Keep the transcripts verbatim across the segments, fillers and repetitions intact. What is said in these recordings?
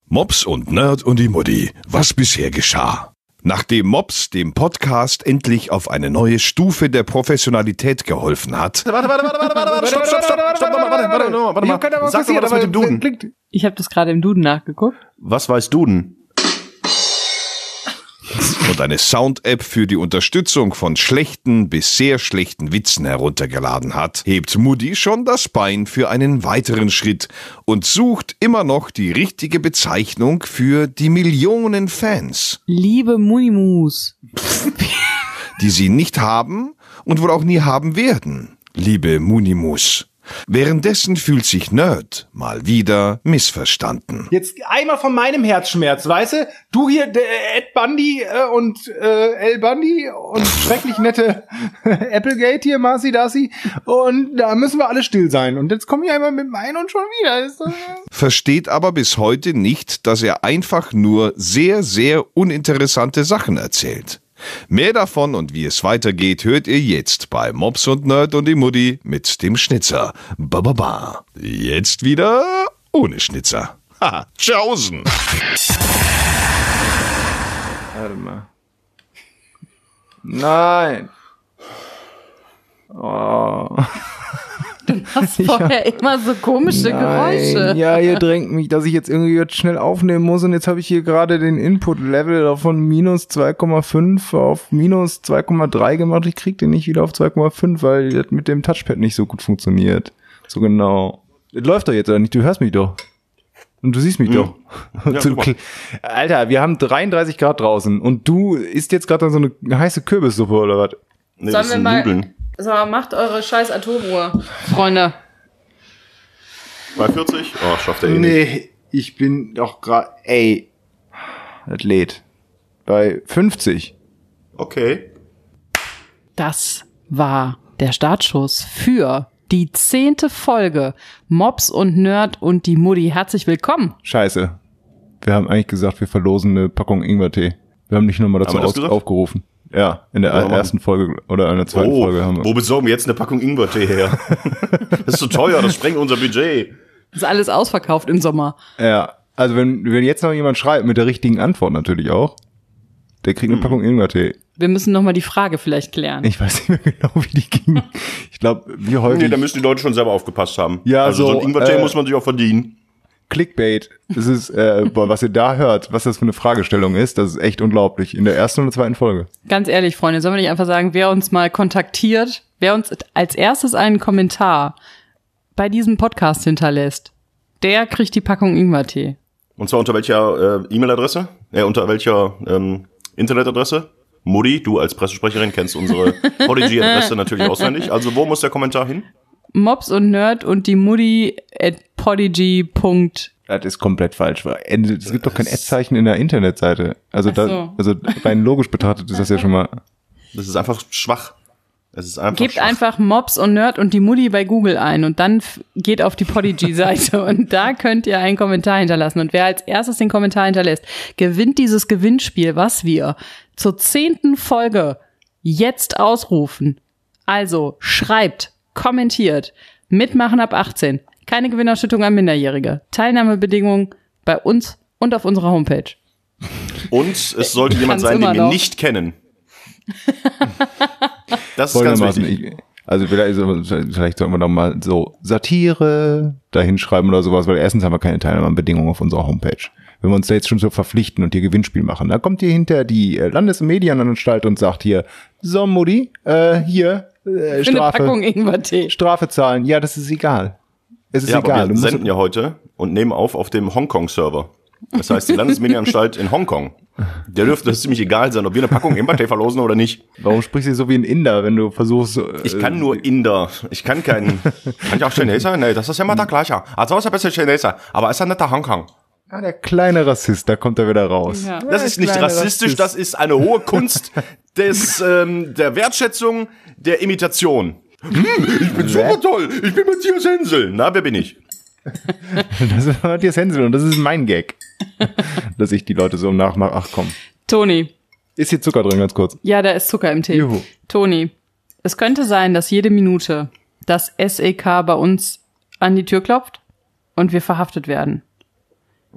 Mops und Nerd und die Mutti. Was bisher geschah? Nachdem Mops dem Podcast endlich auf eine neue Stufe der Professionalität geholfen hat. Warte, warte, warte, warte, warte, warte, stopp, stopp, stopp, stopp, warte, warte, warte, warte mal. Sag doch mal das mit dem Duden. Ich habe das gerade im Duden nachgeguckt. Was weiß Duden? Und eine Sound-App für die Unterstützung von schlechten bis sehr schlechten Witzen heruntergeladen hat, hebt Mutti schon das Bein für einen weiteren Schritt und sucht immer noch die richtige Bezeichnung für die Millionen Fans. Liebe Munimus. Die sie nicht haben und wohl auch nie haben werden. Liebe Munimus. Währenddessen fühlt sich Nerd mal wieder missverstanden. Jetzt einmal von meinem Herzschmerz, weißt du? Du hier, der Ed Bundy äh, und äh, El Bundy und schrecklich nette Applegate hier, Marcy Darcy. Und da müssen wir alle still sein. Und jetzt komme ich einmal mit dem einen und schon wieder. Ist das, äh Versteht aber bis heute nicht, dass er einfach nur sehr, sehr uninteressante Sachen erzählt. Mehr davon und wie es weitergeht, hört ihr jetzt bei Mops und Nerd und die Mutti mit dem Schnitzer. Ba, ba, ba. Jetzt wieder ohne Schnitzer. Haha, tschaußen. Warte mal. Nein. Oh. Du hast vorher hab, immer so komische nein, Geräusche. Ja, ihr drängt mich, dass ich jetzt irgendwie jetzt schnell aufnehmen muss und jetzt habe ich hier gerade den Input-Level von minus zwei Komma fünf auf minus zwei Komma drei gemacht. Ich krieg den nicht wieder auf zwei Komma fünf, weil das mit dem Touchpad nicht so gut funktioniert. So genau. Das läuft doch jetzt oder nicht? Du hörst mich doch. Und du siehst mich mhm. doch. Ja, so, Alter, wir haben dreiunddreißig Grad draußen und du isst jetzt gerade so eine heiße Kürbissuppe oder was? Nee, das sind Nudeln. So, macht eure scheiß Atomuhr, Freunde. Bei vierzig? Oh, schafft er eh nee, nicht. Nee, ich bin doch gerade, ey, das lädt. Bei fünfzig. Okay. Das war der Startschuss für die zehnte Folge Mops und Nerd und die Mutti. Herzlich willkommen. Scheiße. Wir haben eigentlich gesagt, wir verlosen eine Packung Ingwertee. Wir haben nicht nochmal dazu aus- aufgerufen. Ja, in der ja, ersten Folge oder in der zweiten oh, Folge haben wir. Wo besorgen wir jetzt eine Packung Ingwertee her? Das ist so teuer, das sprengt unser Budget. Das ist alles ausverkauft im Sommer. Ja, also wenn, wenn jetzt noch jemand schreibt, mit der richtigen Antwort natürlich auch, der kriegt eine hm. Packung Ingwertee. Wir müssen nochmal die Frage vielleicht klären. Ich weiß nicht mehr genau, wie die ging. Ich glaube, wie häufig... Nee, da müssen die Leute schon selber aufgepasst haben. Ja, also so, so ein Ingwertee äh, muss man sich auch verdienen. Clickbait. Das ist, äh, boah, was ihr da hört, was das für eine Fragestellung ist, das ist echt unglaublich. In der ersten und der zweiten Folge. Ganz ehrlich, Freunde, sollen wir nicht einfach sagen, wer uns mal kontaktiert, wer uns als erstes einen Kommentar bei diesem Podcast hinterlässt, der kriegt die Packung Ingwertee. Und zwar unter welcher äh, E-Mail-Adresse? Äh, unter welcher ähm, Internetadresse? Mutti, du als Pressesprecherin kennst unsere Podigy-Adresse natürlich auswendig. Also wo muss der Kommentar hin? Mops und Nerd und die Mutti at podigy. Das ist komplett falsch. Es gibt doch kein Ad-Zeichen in der Internetseite. Also, so. da, also rein logisch betrachtet ist das ja schon mal... Das ist einfach schwach. Es ist einfach Gebt schwach. einfach Mops und Nerd und die Mutti bei Google ein und dann f- geht auf die Podigy-Seite und da könnt ihr einen Kommentar hinterlassen. Und wer als erstes den Kommentar hinterlässt, gewinnt dieses Gewinnspiel, was wir zur zehnten Folge jetzt ausrufen. Also schreibt, kommentiert, mitmachen ab achtzehn. Keine Gewinnausschüttung an Minderjährige. Teilnahmebedingungen bei uns und auf unserer Homepage. Und es sollte jemand sein, den wir noch. nicht kennen. Das ist ganz wichtig. Also vielleicht, vielleicht sollten wir doch mal so Satire da hinschreiben oder sowas, weil erstens haben wir keine Teilnahmebedingungen auf unserer Homepage. Wenn wir uns da jetzt schon so verpflichten und hier Gewinnspiel machen, da kommt hier hinter die Landes- und Medienanstalt und sagt hier, so Mutti, äh, hier, äh, Strafe. Eine Packung Ingwertee. Strafe zahlen. Ja, das ist egal. Es ist ja, egal. aber wir senden ja heute und nehmen auf auf dem Hongkong-Server. Das heißt, die Landesmedienanstalt in Hongkong. Der dürfte es ziemlich egal sein, ob wir eine Packung Ingwertee verlosen oder nicht. Warum sprichst du so wie ein Inder, wenn du versuchst... Äh, ich kann nur Inder. Ich kann keinen... Kann ich auch Chineser? Nee, das ist ja immer der gleiche. Also ist ein bisschen Chineser, aber ist ja nicht der Hongkong. Ja, der kleine Rassist, da kommt er wieder raus. Ja. Das ist nicht rassistisch, Rassist. Das ist eine hohe Kunst des ähm, der Wertschätzung, der Imitation. Hm, ich bin super toll, ich bin Matthias Hensel. Na, wer bin ich? Das ist Matthias Hensel und das ist mein Gag. Dass ich die Leute so nachmache. Ach komm. Toni. Ist hier Zucker drin, ganz kurz? Ja, da ist Zucker im Tee. Juhu. Toni, es könnte sein, dass jede Minute das S E K bei uns an die Tür klopft und wir verhaftet werden.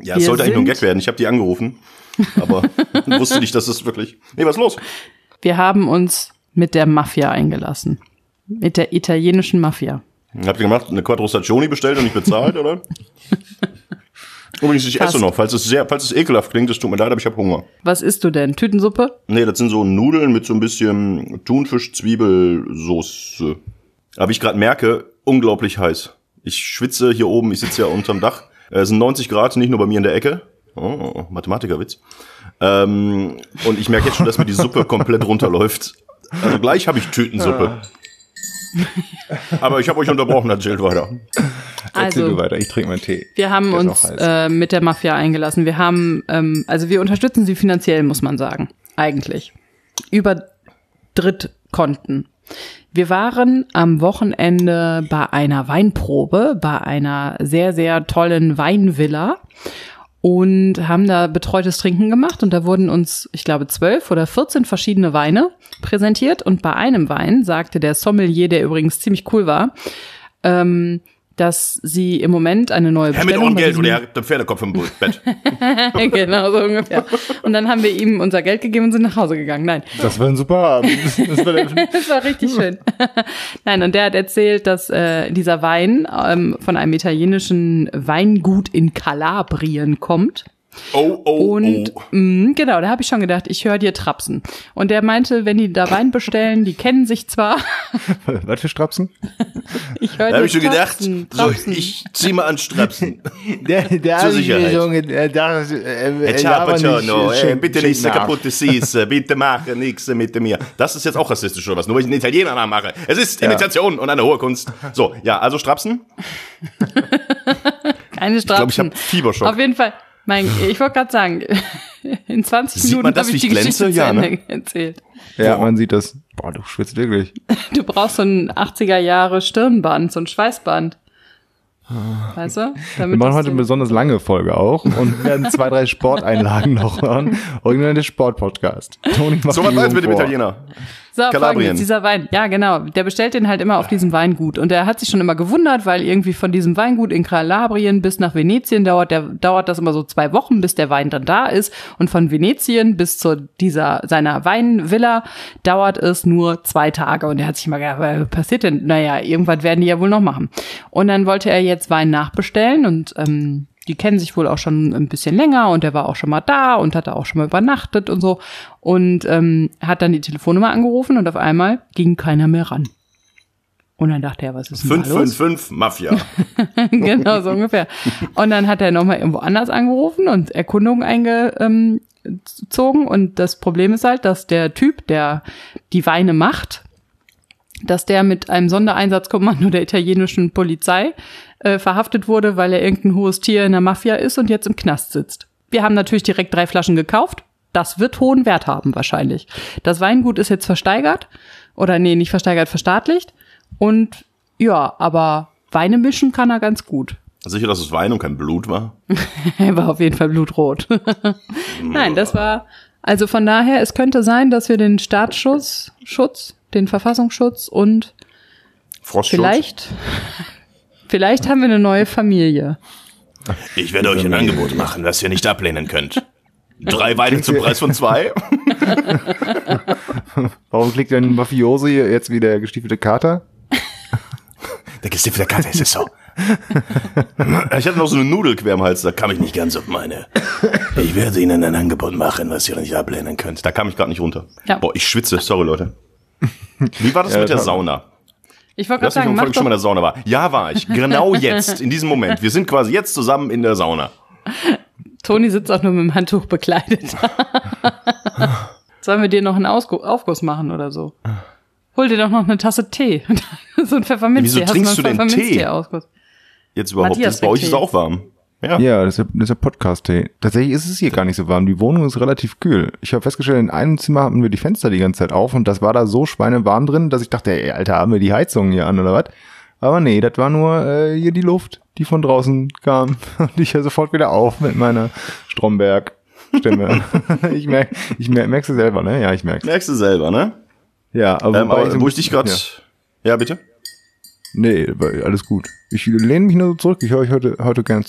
Ja, es sollte eigentlich nur ein Gag werden. Ich habe die angerufen, aber wusste nicht, dass es wirklich... Nee, was ist los? Wir haben uns mit der Mafia eingelassen. Mit der italienischen Mafia. Habt ihr gemacht, eine Quattro Stagioni bestellt und nicht bezahlt, oder? Übrigens, ich Fast. esse noch, falls es sehr, falls es ekelhaft klingt, es tut mir leid, aber ich habe Hunger. Was isst du denn? Tütensuppe? Nee, das sind so Nudeln mit so ein bisschen Thunfisch-Zwiebelsoße. Aber wie ich gerade merke, unglaublich heiß. Ich schwitze hier oben, ich sitze ja unterm Dach. Es sind neunzig Grad, nicht nur bei mir in der Ecke. Oh, Mathematikerwitz. Ähm, und ich merke jetzt schon, dass mir die Suppe komplett runterläuft. Also gleich habe ich Tütensuppe. Aber ich habe euch unterbrochen, erzählt weiter. Erzähl Also, du weiter, ich trinke meinen Tee. wir haben Der ist uns auch heiß. äh, mit der Mafia eingelassen. Wir haben, ähm, also wir unterstützen sie finanziell, muss man sagen, eigentlich. Über Drittkonten. Wir waren am Wochenende bei einer Weinprobe, bei einer sehr, sehr tollen Weinvilla und haben da betreutes Trinken gemacht und da wurden uns, ich glaube, zwölf oder vierzehn verschiedene Weine präsentiert und bei einem Wein sagte der Sommelier, der übrigens ziemlich cool war, ähm, dass sie im Moment eine neue Herr mit Bestellung... Ohrengeld bei oder ihr habt den Pferdekopf im Bett. Genau, so ungefähr. Und dann haben wir ihm unser Geld gegeben und sind nach Hause gegangen. Nein, Das war ein super Abend. Das war der das war richtig schön. Nein, und der hat erzählt, dass äh, dieser Wein ähm, von einem italienischen Weingut in Kalabrien kommt. Oh, oh, Und oh. mh, genau, da habe ich schon gedacht, ich höre dir trapsen. Und der meinte, wenn die da Wein bestellen, die kennen sich zwar. Was für Strapsen? Ich höre Da dir habe ich schon gedacht, trapsen, so, trapsen. ich zieh mal an Strapsen. Der, der Zur Sicherheit. äh, da, äh, Hey, ciao, Paciano, äh, bitte schick nicht so nach. kaputte Süße, bitte mache nichts mit mir. Das ist jetzt auch rassistisch oder was, nur weil ich einen Italiener nachmache. Es ist Imitation und eine hohe Kunst. So, ja, also Strapsen. Keine Ich glaube, ich Strapsen. habe Fieberschock. Auf jeden Fall. Mein, ich wollte gerade sagen, in zwanzig Sieht man Minuten das, habe ich wie die ich Geschichte glänze? zu Ja, Ende ne? erzählt. Ja, man sieht das. Boah, du schwitzt wirklich. Du brauchst so ein achtziger Jahre Stirnband, so ein Schweißband. Weißt du? Wir Damit machen das heute eine so- besonders lange Folge auch und werden zwei, drei Sporteinlagen noch hören. Original der Sport-Podcast. Toni macht So was die als mit dem vor. Italiener. So, Kalabrien. folgendes, dieser Wein, ja genau, der bestellt den halt immer auf diesem Weingut und er hat sich schon immer gewundert, weil irgendwie von diesem Weingut in Kalabrien bis nach Venetien dauert, der, dauert das immer so zwei Wochen, bis der Wein dann da ist und von Venetien bis zu dieser, seiner Weinvilla dauert es nur zwei Tage und er hat sich immer gedacht, was passiert denn? Naja, irgendwas werden die ja wohl noch machen. Und dann wollte er jetzt Wein nachbestellen und ähm, die kennen sich wohl auch schon ein bisschen länger und der war auch schon mal da und hat da auch schon mal übernachtet und so und ähm, hat dann die Telefonnummer angerufen und auf einmal ging keiner mehr ran. Und dann dachte er, was ist denn fünf da fünf los? fünf Mafia. Genau, so ungefähr. Und dann hat er nochmal irgendwo anders angerufen und Erkundungen eingezogen und das Problem ist halt, dass der Typ, der die Weine macht, dass der mit einem Sondereinsatzkommando der italienischen Polizei äh, verhaftet wurde, weil er irgendein hohes Tier in der Mafia ist und jetzt im Knast sitzt. Wir haben natürlich direkt drei Flaschen gekauft. Das wird hohen Wert haben wahrscheinlich. Das Weingut ist jetzt versteigert oder nee, nicht versteigert, verstaatlicht. Und ja, aber Weine mischen kann er ganz gut. Sicher, dass es Wein und kein Blut war? Er war auf jeden Fall blutrot. Nein, das war, also von daher, es könnte sein, dass wir den Staatsschutz, Schutz, den Verfassungsschutz und Frostschutz? vielleicht, vielleicht haben wir eine neue Familie. Ich werde euch ein Angebot machen, das ihr nicht ablehnen könnt. Drei Weine zum Preis von zwei? Warum klickt ein Mafioso hier jetzt wie der gestiefelte Kater? Der gestiefelte Kater ist es so. Ich hatte noch so eine Nudelquer im Hals, da kam ich nicht ganz auf meine. Ich werde Ihnen ein Angebot machen, was ihr nicht ablehnen könnt. Da kam ich gerade nicht runter. Ja. Boah, ich schwitze, sorry Leute. Wie war das Ja, mit der das war- Sauna? Ich wollte Lass gerade mich sagen, mal mach fragen, ob ich schon mal in doch, der Sauna war. Ja, war ich. Genau jetzt, in diesem Moment. Wir sind quasi jetzt zusammen in der Sauna. Toni sitzt auch nur mit dem Handtuch bekleidet. Sollen wir dir noch einen Ausgu- Aufguss machen oder so? Hol dir doch noch eine Tasse Tee. So ein Pfefferminztee. Wieso trinkst du denn Tee? Pfefferminztee-Ausguss? Jetzt überhaupt. Matthias Jetzt bei euch ist es Tee. auch warm. Ja. Ja, das ist, das ist der Podcast-Tee. Tatsächlich ist es hier gar nicht so warm. Die Wohnung ist relativ kühl. Ich habe festgestellt, in einem Zimmer hatten wir die Fenster die ganze Zeit auf und das war da so schweinewarm drin, dass ich dachte, ey, Alter, haben wir die Heizung hier an oder was? Aber nee, das war nur äh, hier die Luft, die von draußen kam. Und ich höre sofort wieder auf mit meiner Stromberg-Stimme. ich merk, ich merk, merkst du selber, ne? Ja, ich merk's. Merkst du selber, ne? Ja, aber, Ähm, wobei aber so- wo ich dich gerade... Ja. Ja. bitte? Nee, aber alles gut. Ich lehne mich nur so zurück. Ich höre euch heute, heute gern zu.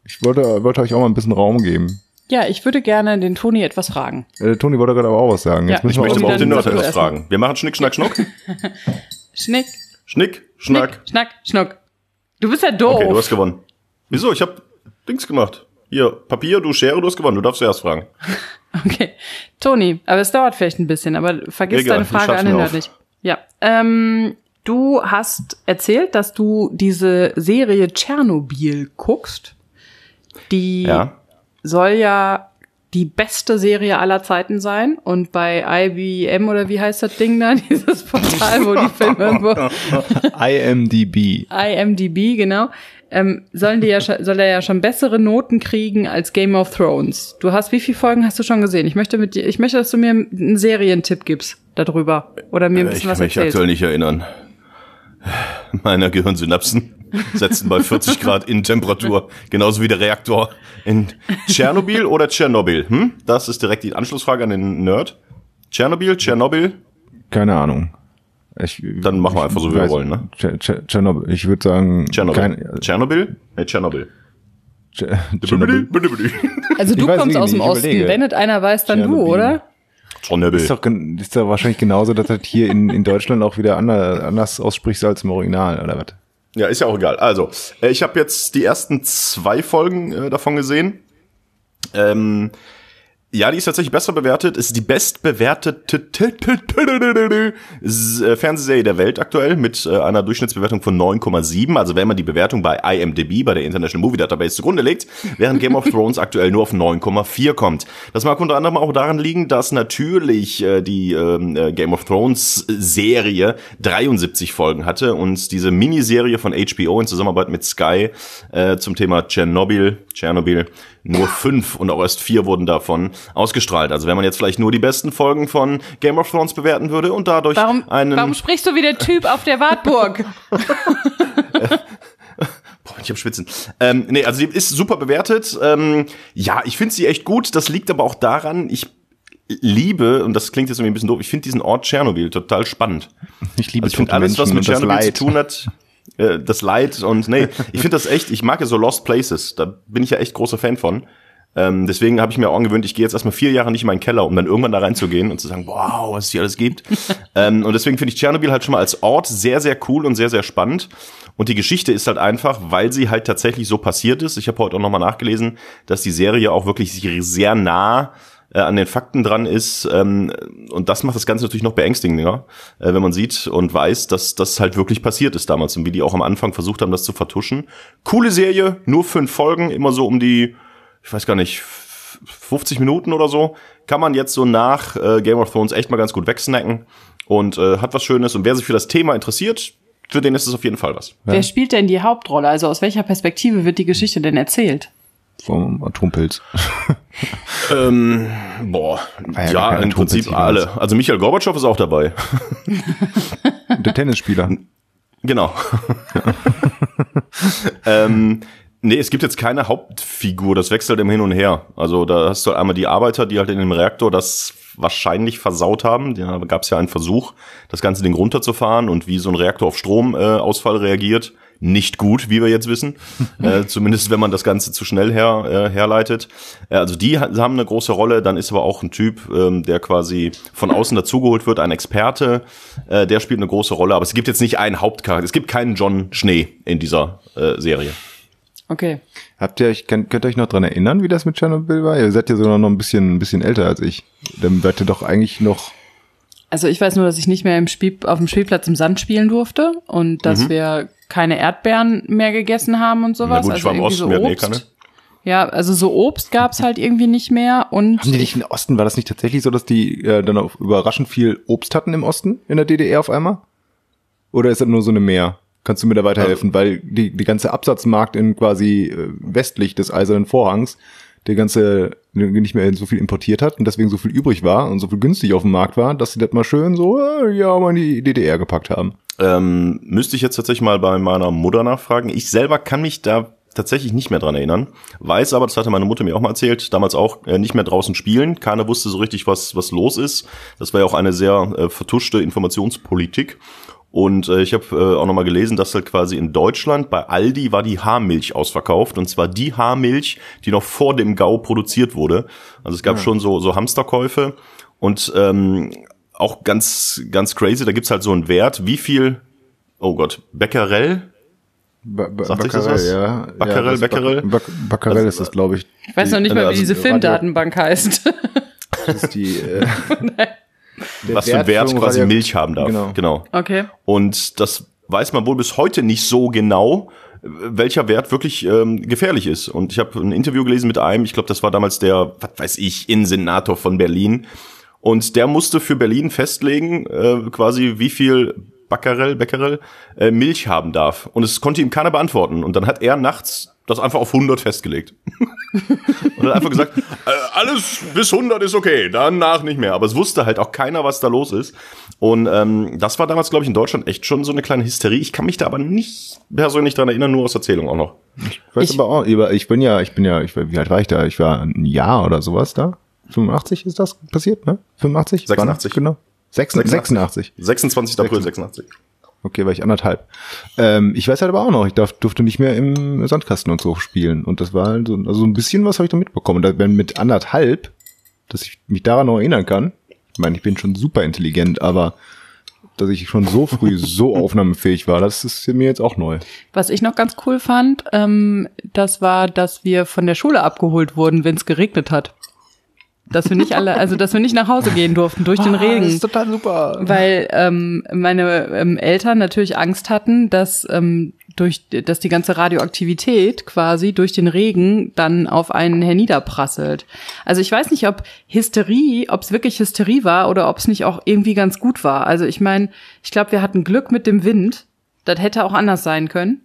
Ich wollte, wollte euch auch mal ein bisschen Raum geben. Ja, ich würde gerne den Toni etwas fragen. Äh, Toni wollte gerade aber auch was sagen. Ja, Jetzt müssen Ich wir möchte Toni, aber auch den dann Nerd sag du etwas erst mal. fragen. Wir machen Schnick, Schnack, Schnuck. Schnick, Schnick, Schnack. Schnick, Schnack, Schnuck. Du bist ja doof. Okay, du hast gewonnen. Wieso? Ich hab Dings gemacht. Hier, Papier, du Schere, du hast gewonnen. Du darfst zuerst fragen. Okay. Toni, aber es dauert vielleicht ein bisschen, aber vergiss Egal, deine ich Frage schreib's an den mir Nerd auf. nicht. Ja. Ähm, du hast erzählt, dass du diese Serie Tschernobyl guckst. Die Ja. soll ja die beste Serie aller Zeiten sein. Und bei I B M oder wie heißt das Ding da? Dieses Portal, wo die Filme irgendwo I M D B. I M D B, genau. Ähm, sollen die ja schon, soll er ja schon bessere Noten kriegen als Game of Thrones. Du hast, wie viele Folgen hast du schon gesehen? Ich möchte mit dir, ich möchte, dass du mir einen Serientipp gibst darüber. Oder mir ein Äh, bisschen ich was kann mich erzählst. aktuell nicht erinnern. Meine Gehirnsynapsen setzen bei vierzig Grad Innentemperatur. Genauso wie der Reaktor in Tschernobyl oder Tschernobyl. Hm? Das ist direkt die Anschlussfrage an den Nerd. Tschernobyl, Tschernobyl. Keine Ahnung. Ich, Dann machen wir einfach so, wie wir weiß- wollen, ne? Tscher- Tscher- Tschernobyl. Ich würde sagen, Tschernobyl. kein- Tschernobyl? Nee, Tschernobyl. Tscher- Tschernobyl. Also du Ich weiß kommst nicht, aus dem ich Osten. überlege. Wenn es einer weiß, dann du, Tschernobyl. oder? Tschernobyl. Ist doch, gen- ist doch wahrscheinlich genauso, dass das hier in, in Deutschland auch wieder anders, anders aussprichst als im Original, oder was? Ja, ist ja auch egal. Also, äh, ich habe jetzt die ersten zwei Folgen äh, davon gesehen. Ähm, ja, die ist tatsächlich besser bewertet. Ist die bestbewertete S- äh, Fernsehserie der Welt aktuell mit äh, einer Durchschnittsbewertung von neun Komma sieben. Also wenn man die Bewertung bei I M D B, bei der International Movie Database, zugrunde legt, während Game of Thrones aktuell nur auf neun Komma vier kommt. Das mag unter anderem auch daran liegen, dass natürlich äh, die ähm, äh, Game of Thrones Serie dreiundsiebzig Folgen hatte und diese Miniserie von H B O in Zusammenarbeit mit Sky äh, zum Thema Tschernobyl, Tschernobyl nur fünf und auch erst vier wurden davon ausgestrahlt. Also wenn man jetzt vielleicht nur die besten Folgen von Game of Thrones bewerten würde und dadurch Warum, einen... warum sprichst du wie der Typ auf der Wartburg? Boah, ich hab Schwitzen. Ähm, nee, also die ist super bewertet. Ähm, ja, ich finde sie echt gut. Das liegt aber auch daran, ich liebe, und das klingt jetzt irgendwie ein bisschen doof, ich finde diesen Ort Tschernobyl total spannend. Ich liebe Also ich finde tote alles, was Menschen mit und das Tschernobyl zu Leid. tun hat, äh, das Leid und nee, ich finde das echt, ich mag ja so Lost Places, da bin ich ja echt großer Fan von. Ähm, deswegen habe ich mir auch angewöhnt, ich gehe jetzt erstmal vier Jahre nicht in meinen Keller, um dann irgendwann da reinzugehen und zu sagen, wow, was es hier alles gibt. ähm, und deswegen finde ich Tschernobyl halt schon mal als Ort sehr, sehr cool und sehr, sehr spannend. Und die Geschichte ist halt einfach, weil sie halt tatsächlich so passiert ist. Ich habe heute auch nochmal nachgelesen, dass die Serie auch wirklich sehr nah äh, an den Fakten dran ist. Ähm, und das macht das Ganze natürlich noch beängstigender, äh, wenn man sieht und weiß, dass das halt wirklich passiert ist damals und wie die auch am Anfang versucht haben, das zu vertuschen. Coole Serie, nur fünf Folgen, immer so um die, ich weiß gar nicht, fünfzig Minuten oder so. Kann man jetzt so nach äh, Game of Thrones echt mal ganz gut wegsnacken und äh, hat was Schönes. Und wer sich für das Thema interessiert, für den ist es auf jeden Fall was. Wer spielt denn die Hauptrolle? Also aus welcher Perspektive wird die Geschichte denn erzählt? Vom Atompilz. Ähm, boah, War ja ja, gar kein im Prinzip Atompilz alle. Also Michael Gorbatschow ist auch dabei. Und der Tennisspieler. Genau. ähm, nee, es gibt jetzt keine Hauptfigur, das wechselt im Hin und Her. Also da hast du einmal die Arbeiter, die halt in dem Reaktor das wahrscheinlich versaut haben. Da gab es ja einen Versuch, das ganze Ding runterzufahren und wie so ein Reaktor auf Stromausfall äh, Ausfall reagiert. Nicht gut, wie wir jetzt wissen. äh, zumindest, wenn man das Ganze zu schnell her, äh, herleitet. Äh, also die ha- haben eine große Rolle. Dann ist aber auch ein Typ, ähm, der quasi von außen dazugeholt wird, ein Experte. Äh, der spielt eine große Rolle. Aber es gibt jetzt nicht einen Hauptcharakter. Es gibt keinen John Schnee in dieser äh, Serie. Okay. Habt ihr euch, könnt, könnt ihr euch noch dran erinnern, wie das mit Tschernobyl war? Ihr seid ja sogar noch ein bisschen, ein bisschen älter als ich. Dann seid ihr doch eigentlich noch. Also ich weiß nur, dass ich nicht mehr im Spiel, auf dem Spielplatz im Sand spielen durfte und dass Mhm. wir keine Erdbeeren mehr gegessen haben und sowas. Na gut, ich war im also Osten, wir hatten eh irgendwie keine. so Obst. Ja, also so Obst gab's halt irgendwie nicht mehr und Haben die nicht im Osten, war das nicht tatsächlich so, dass die äh, dann auf überraschend viel Obst hatten im Osten, in der D D R auf einmal? Oder ist das nur so eine Mehr? Kannst du mir da weiterhelfen? Also Weil die, die ganze Absatzmarkt in quasi äh, westlich des Eisernen Vorhangs, der ganze nicht mehr so viel importiert hat und deswegen so viel übrig war und so viel günstig auf dem Markt war, dass sie das mal schön so, äh, ja, mal in die D D R gepackt haben. Ähm, müsste ich jetzt tatsächlich mal bei meiner Mutter nachfragen. Ich selber kann mich da tatsächlich nicht mehr dran erinnern. Weiß aber, das hatte meine Mutter mir auch mal erzählt, damals auch äh, nicht mehr draußen spielen. Keiner wusste so richtig, was was los ist. Das war ja auch eine sehr äh, vertuschte Informationspolitik. Und äh, ich habe äh, auch nochmal gelesen, dass halt quasi in Deutschland bei Aldi war die Haarmilch ausverkauft. Und zwar die Haarmilch, die noch vor dem GAU produziert wurde. Also es gab ja. schon so so Hamsterkäufe. Und ähm, auch ganz ganz crazy, da gibt's halt so einen Wert, wie viel, oh Gott, Becquerel? Ba- ba- Sagt sich das was? Ja. Becquerel, ja, Becquerel? Bac- Becquerel also, ist das, glaube ich. Ich weiß noch nicht mal, wie also, diese Filmdatenbank heißt. Das ist die... Äh, was für ein Wert quasi Radio- Milch haben darf. Genau. genau. Okay. Und das weiß man wohl bis heute nicht so genau, welcher Wert wirklich ähm, gefährlich ist. Und ich habe ein Interview gelesen mit einem, ich glaube, das war damals der, was weiß ich, Innensenator von Berlin. Und der musste für Berlin festlegen, äh, quasi wie viel Becquerel, Becquerel äh, Milch haben darf. Und es konnte ihm keiner beantworten. Und dann hat er nachts das einfach auf hundert festgelegt. Und hat einfach gesagt, äh, alles bis hundert ist okay, danach nicht mehr. Aber es wusste halt auch keiner, was da los ist. Und ähm, das war damals, glaube ich, in Deutschland echt schon so eine kleine Hysterie. Ich kann mich da aber nicht persönlich dran erinnern, nur aus Erzählung auch noch. Ich weiß ich, aber auch, ich bin ja, ich bin ja, ich, wie alt war ich da? Ich war ein Jahr oder sowas da. fünfundachtzig ist das passiert, ne? fünfundachtzig? sechsundachtzig. Genau. sechsundachtzig. sechsundzwanzigster April sechsundachtzig. Okay, war ich anderthalb. Ähm, ich weiß halt aber auch noch, ich darf, durfte nicht mehr im Sandkasten und so spielen. Und das war halt so, also ein bisschen was habe ich da mitbekommen. Da, wenn mit anderthalb, dass ich mich daran noch erinnern kann, ich meine, ich bin schon super intelligent, aber dass ich schon so früh so aufnahmefähig war, das ist mir jetzt auch neu. Was ich noch ganz cool fand, ähm, das war, dass wir von der Schule abgeholt wurden, wenn es geregnet hat. Dass wir nicht alle, also dass wir nicht nach Hause gehen durften durch den ah, Regen. Das ist total super. Weil ähm, meine ähm, Eltern natürlich Angst hatten, dass ähm, durch, dass die ganze Radioaktivität quasi durch den Regen dann auf einen herniederprasselt. Also ich weiß nicht, ob Hysterie, ob es wirklich Hysterie war oder ob es nicht auch irgendwie ganz gut war. Also ich meine, ich glaube, wir hatten Glück mit dem Wind. Das hätte auch anders sein können.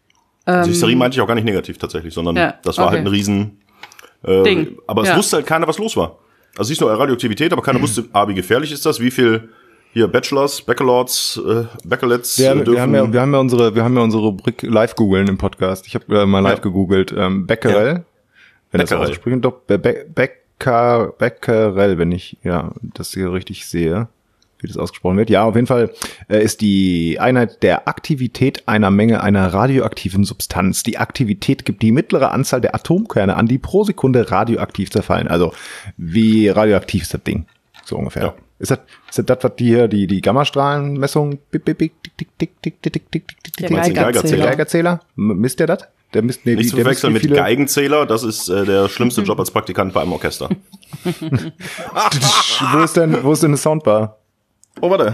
Also Hysterie ähm, meinte ich auch gar nicht negativ tatsächlich, sondern ja, das war okay. halt ein Riesen äh, Ding. Aber es ja. wusste halt keiner, was los war. Also nicht nur Radioaktivität, aber keiner wusste, ah, wie gefährlich ist das, wie viel hier Bachelors, Baccalaureates, äh, Baccalates wir, dürfen. wir haben ja, wir haben ja unsere, wir haben ja unsere Rubrik live googeln im Podcast. Ich habe äh, mal live ja. gegoogelt. Ähm, Becquerel, ja. wenn Becquerel. Das aussprechen, doch Be- Be- Becquer, Becquerel, wenn ich ja das hier richtig sehe, wie das ausgesprochen wird. Ja, auf jeden Fall äh, ist die Einheit der Aktivität einer Menge einer radioaktiven Substanz. Die Aktivität gibt die mittlere Anzahl der Atomkerne an, die pro Sekunde radioaktiv zerfallen. Also wie radioaktiv ist das Ding? So ungefähr. Ja. Ist das, ist das das, was die hier, die, die Gammastrahlenmessung, der Geigerzähler. Geigerzähler? Misst der das? Der misst, nee, nicht zu verwechseln mit Geigenzähler, das ist äh, der schlimmste Job als Praktikant bei einem Orchester. Wo ist denn, wo ist denn eine Soundbar? Oh, warte.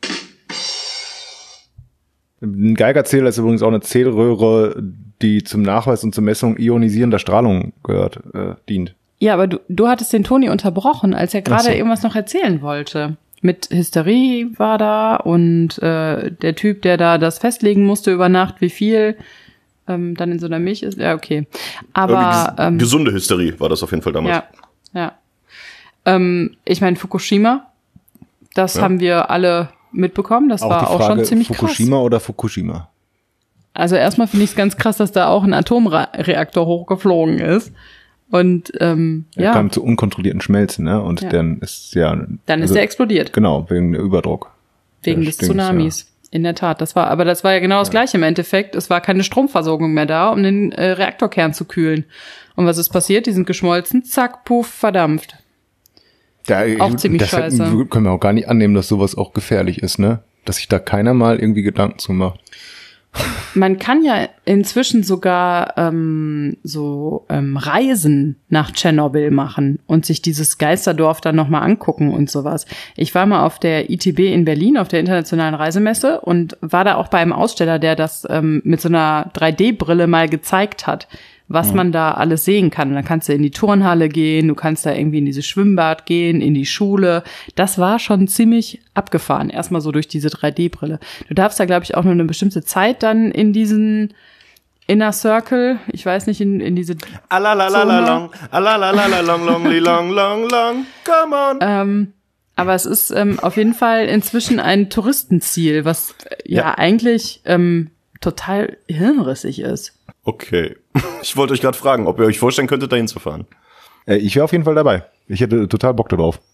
Ein Geigerzähler ist übrigens auch eine Zählröhre, die zum Nachweis und zur Messung ionisierender Strahlung gehört, äh, dient. Ja, aber du, du hattest den Toni unterbrochen, als er gerade so. irgendwas noch erzählen wollte. Mit Hysterie war da und äh, der Typ, der da das festlegen musste über Nacht, wie viel ähm, dann in so einer Milch ist. Ja, okay. Aber ähm, gesunde Hysterie war das auf jeden Fall damals. Ja, ja. Ähm, ich meine, Fukushima, das ja. haben wir alle mitbekommen. Das auch war die Frage, auch schon ziemlich Fukushima krass. Fukushima oder Fukushima? Also erstmal finde ich es ganz krass, dass da auch ein Atomreaktor hochgeflogen ist. Und ähm, er ja. kam zu unkontrollierten Schmelzen, ne? Und ja. dann ist ja. Dann also, ist er explodiert. Genau, wegen der Überdruck. Wegen der des Stings, Tsunamis. Ja. In der Tat. Das war, aber das war ja genau das ja. Gleiche im Endeffekt. Es war keine Stromversorgung mehr da, um den äh, Reaktorkern zu kühlen. Und was ist passiert? Die sind geschmolzen, zack, puff, verdampft. Da, auch ziemlich das scheiße. Hat, können wir auch gar nicht annehmen, dass sowas auch gefährlich ist, ne? Dass sich da keiner mal irgendwie Gedanken zu macht. Man kann ja inzwischen sogar ähm, so ähm, Reisen nach Tschernobyl machen und sich dieses Geisterdorf dann nochmal angucken und sowas. Ich war mal auf der I T B in Berlin, auf der Internationalen Reisemesse und war da auch bei einem Aussteller, der das ähm, mit so einer drei D Brille mal gezeigt hat, was man da alles sehen kann. Und dann kannst du in die Turnhalle gehen, du kannst da irgendwie in dieses Schwimmbad gehen, in die Schule. Das war schon ziemlich abgefahren, erstmal so durch diese drei D Brille. Du darfst da, glaube ich, auch nur eine bestimmte Zeit dann in diesen Inner Circle, ich weiß nicht, in, in diese Alalalalong, alalalalong, long, long, long, long, come on. Ähm, aber es ist ähm, auf jeden Fall inzwischen ein Touristenziel, was äh, ja. ja eigentlich ähm, total hirnrissig ist. Okay. Ich wollte euch gerade fragen, ob ihr euch vorstellen könntet, da hinzufahren. Äh, ich wäre auf jeden Fall dabei. Ich hätte total Bock darauf.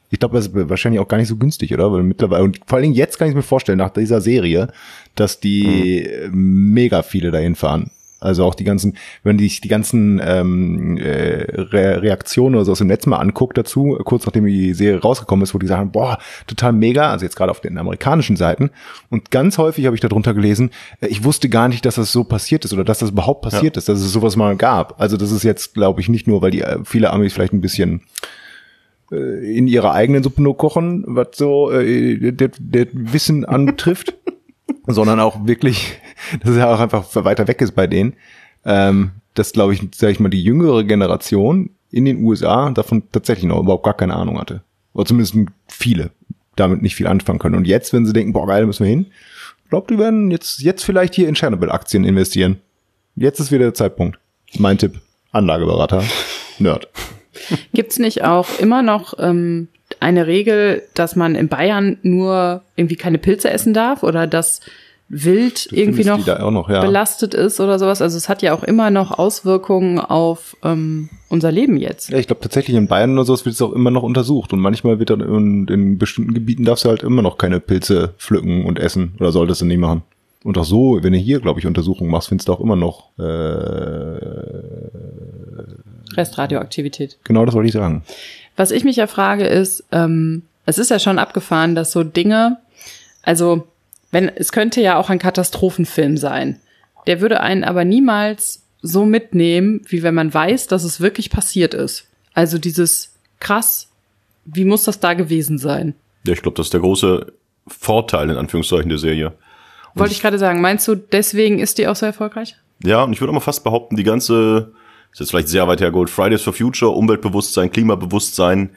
Ich glaube, das ist wahrscheinlich auch gar nicht so günstig, oder? Weil mittlerweile, und vor allen Dingen jetzt kann ich mir vorstellen, nach dieser Serie, dass die mhm. mega viele dahin fahren. Also auch die ganzen, wenn sich die ganzen ähm, äh, Re- Reaktionen oder so aus dem Netz mal anguckt dazu, kurz nachdem die Serie rausgekommen ist, wo die sagen, boah, total mega, also jetzt gerade auf den amerikanischen Seiten. Und ganz häufig habe ich darunter gelesen, äh, ich wusste gar nicht, dass das so passiert ist oder dass das überhaupt passiert ja. ist, dass es sowas mal gab. Also das ist jetzt, glaube ich, nicht nur, weil die äh, viele Amis vielleicht ein bisschen äh, in ihrer eigenen Suppe nur kochen, was so äh, das Wissen anbetrifft. sondern auch wirklich, dass es ja auch einfach weiter weg ist bei denen, ähm, dass, glaube ich, sag ich mal, die jüngere Generation in den U S A davon tatsächlich noch überhaupt gar keine Ahnung hatte. Oder zumindest viele damit nicht viel anfangen können. Und jetzt, wenn sie denken, boah, geil, müssen wir hin, glaubt, die werden jetzt, jetzt vielleicht hier in Chernobyl-Aktien investieren. Jetzt ist wieder der Zeitpunkt. Mein Tipp, Anlageberater, Nerd. Gibt's nicht auch immer noch ähm, eine Regel, dass man in Bayern nur irgendwie keine Pilze essen darf oder dass Wild Du irgendwie noch, die da auch noch ja. belastet ist oder sowas? Also es hat ja auch immer noch Auswirkungen auf ähm, unser Leben jetzt. Ja, ich glaube tatsächlich in Bayern oder sowas wird es auch immer noch untersucht und manchmal wird dann in, in bestimmten Gebieten darfst du halt immer noch keine Pilze pflücken und essen oder solltest du nicht machen. Und auch so, wenn du hier, glaube ich, Untersuchungen machst, findest du auch immer noch äh, Restradioaktivität. Genau, das wollte ich sagen. Was ich mich ja frage ist, ähm, es ist ja schon abgefahren, dass so Dinge, also wenn es könnte ja auch ein Katastrophenfilm sein, der würde einen aber niemals so mitnehmen, wie wenn man weiß, dass es wirklich passiert ist. Also dieses krass, wie muss das da gewesen sein? Ja, ich glaube, das ist der große Vorteil in Anführungszeichen der Serie. Und Wollte ich gerade sagen, meinst du, deswegen ist die auch so erfolgreich? Ja, und ich würde auch mal fast behaupten, die ganze, ist jetzt vielleicht sehr weit hergeholt, Fridays for Future, Umweltbewusstsein, Klimabewusstsein,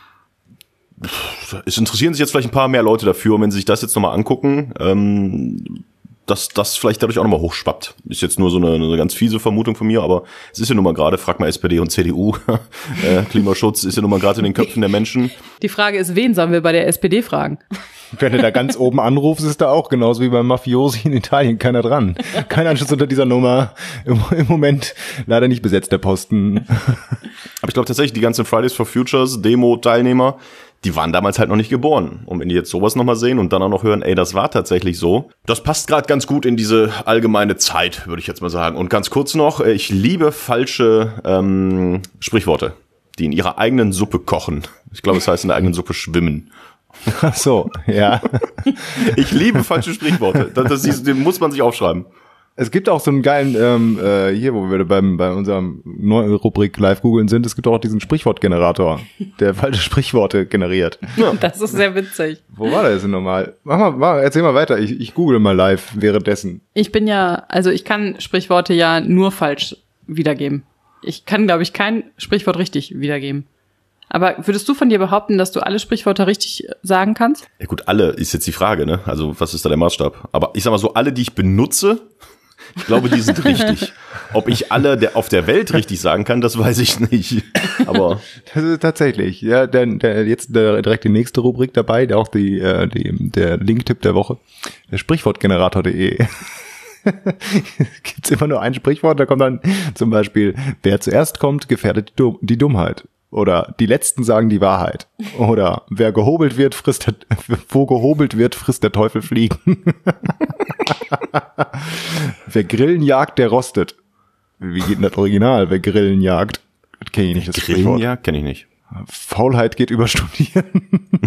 es interessieren sich jetzt vielleicht ein paar mehr Leute dafür, und wenn sie sich das jetzt nochmal angucken, ähm, dass das vielleicht dadurch auch nochmal hochschwappt. Ist jetzt nur so eine, eine ganz fiese Vermutung von mir, aber es ist ja nun mal gerade, frag mal S P D und C D U, äh, Klimaschutz ist ja nun mal gerade in den Köpfen der Menschen. Die Frage ist, wen sollen wir bei der S P D fragen? Wenn du da ganz oben anrufst, ist da auch genauso wie beim Mafiosi in Italien keiner dran. Kein Anschluss unter dieser Nummer. Im, im Moment leider nicht besetzt, der Posten. Aber ich glaube tatsächlich, die ganzen Fridays for Futures Demo-Teilnehmer, die waren damals halt noch nicht geboren. Und wenn die jetzt sowas nochmal sehen und dann auch noch hören, ey, das war tatsächlich so, das passt gerade ganz gut in diese allgemeine Zeit, würde ich jetzt mal sagen. Und ganz kurz noch, ich liebe falsche ähm, Sprichworte, die in ihrer eigenen Suppe kochen. Ich glaube, es heißt in der eigenen Suppe schwimmen. Ach so, ja. Ich liebe falsche Sprichworte. Das, das, das, den muss man sich aufschreiben. Es gibt auch so einen geilen, ähm, äh, hier, wo wir beim bei unserem neuen Rubrik Live googeln sind, es gibt auch diesen Sprichwortgenerator, der falsche Sprichworte generiert. Ja. Das ist sehr witzig. Wo war der denn nochmal? Mach mal, mach, erzähl mal weiter, ich, ich google mal live währenddessen. Ich bin ja, also ich kann Sprichworte ja nur falsch wiedergeben. Ich kann, glaube ich, kein Sprichwort richtig wiedergeben. Aber würdest du von dir behaupten, dass du alle Sprichwörter richtig sagen kannst? Ja gut, alle ist jetzt die Frage, ne? Also was ist da der Maßstab? Aber ich sag mal so, alle, die ich benutze, ich glaube, die sind richtig. Ob ich alle der, auf der Welt richtig sagen kann, das weiß ich nicht. Aber das ist tatsächlich. Ja, der, der jetzt der, direkt die nächste Rubrik dabei, der auch die, äh, die der Link-Tipp der Woche, der Sprichwortgenerator punkt de. Gibt's immer nur ein Sprichwort, da kommt dann zum Beispiel, wer zuerst kommt, gefährdet die, die Dummheit. Oder die Letzten sagen die Wahrheit. Oder wer gehobelt wird, frisst der, wo gehobelt wird, frisst der Teufel Fliegen. Wer Grillen jagt, der rostet. Wie geht denn das Original? Wer Grillen jagt? Das kenne ich nicht. Das Grillen jagt kenne ich nicht. Faulheit geht über Studieren.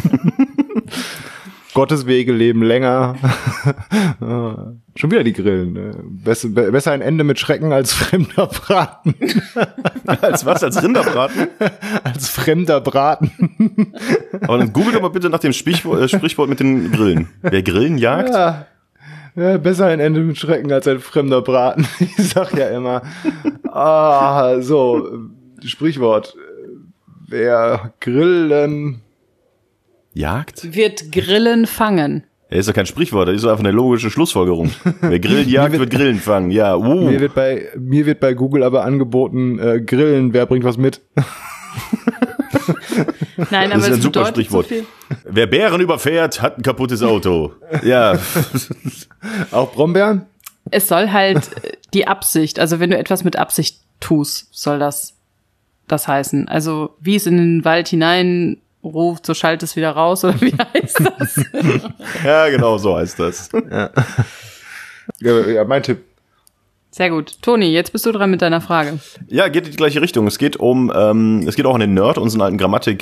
Gottes Wege leben länger. Schon wieder die Grillen. Besser, besser ein Ende mit Schrecken als fremder Braten. Als was? Als Rinderbraten? Als fremder Braten. Aber dann google doch mal bitte nach dem Sprichwort, äh, Sprichwort mit den Grillen. Wer Grillen jagt? Ja. Ja, besser ein Ende mit Schrecken als ein fremder Braten. Ich sag ja immer. Ah, so, Sprichwort. Wer Grillen jagt? Wird Grillen fangen. Er ist doch kein Sprichwort, das ist doch einfach eine logische Schlussfolgerung. Wer Grillen jagt, wird, wird Grillen fangen. Ja, uh. Mir wird bei, mir wird bei Google aber angeboten, äh, Grillen, wer bringt was mit? Nein, aber das ist es ein super Sprichwort. So wer Bären überfährt, hat ein kaputtes Auto. Ja. Auch Brombeeren? Es soll halt die Absicht, also wenn du etwas mit Absicht tust, soll das das heißen. Also wie es in den Wald hinein ruft, so schalt es wieder raus, oder wie heißt das? Ja, genau, so heißt das. Ja, ja, mein Tipp. Sehr gut. Toni, jetzt bist du dran mit deiner Frage. Ja, geht in die gleiche Richtung. Es geht um, ähm, es geht auch an den Nerd, unseren alten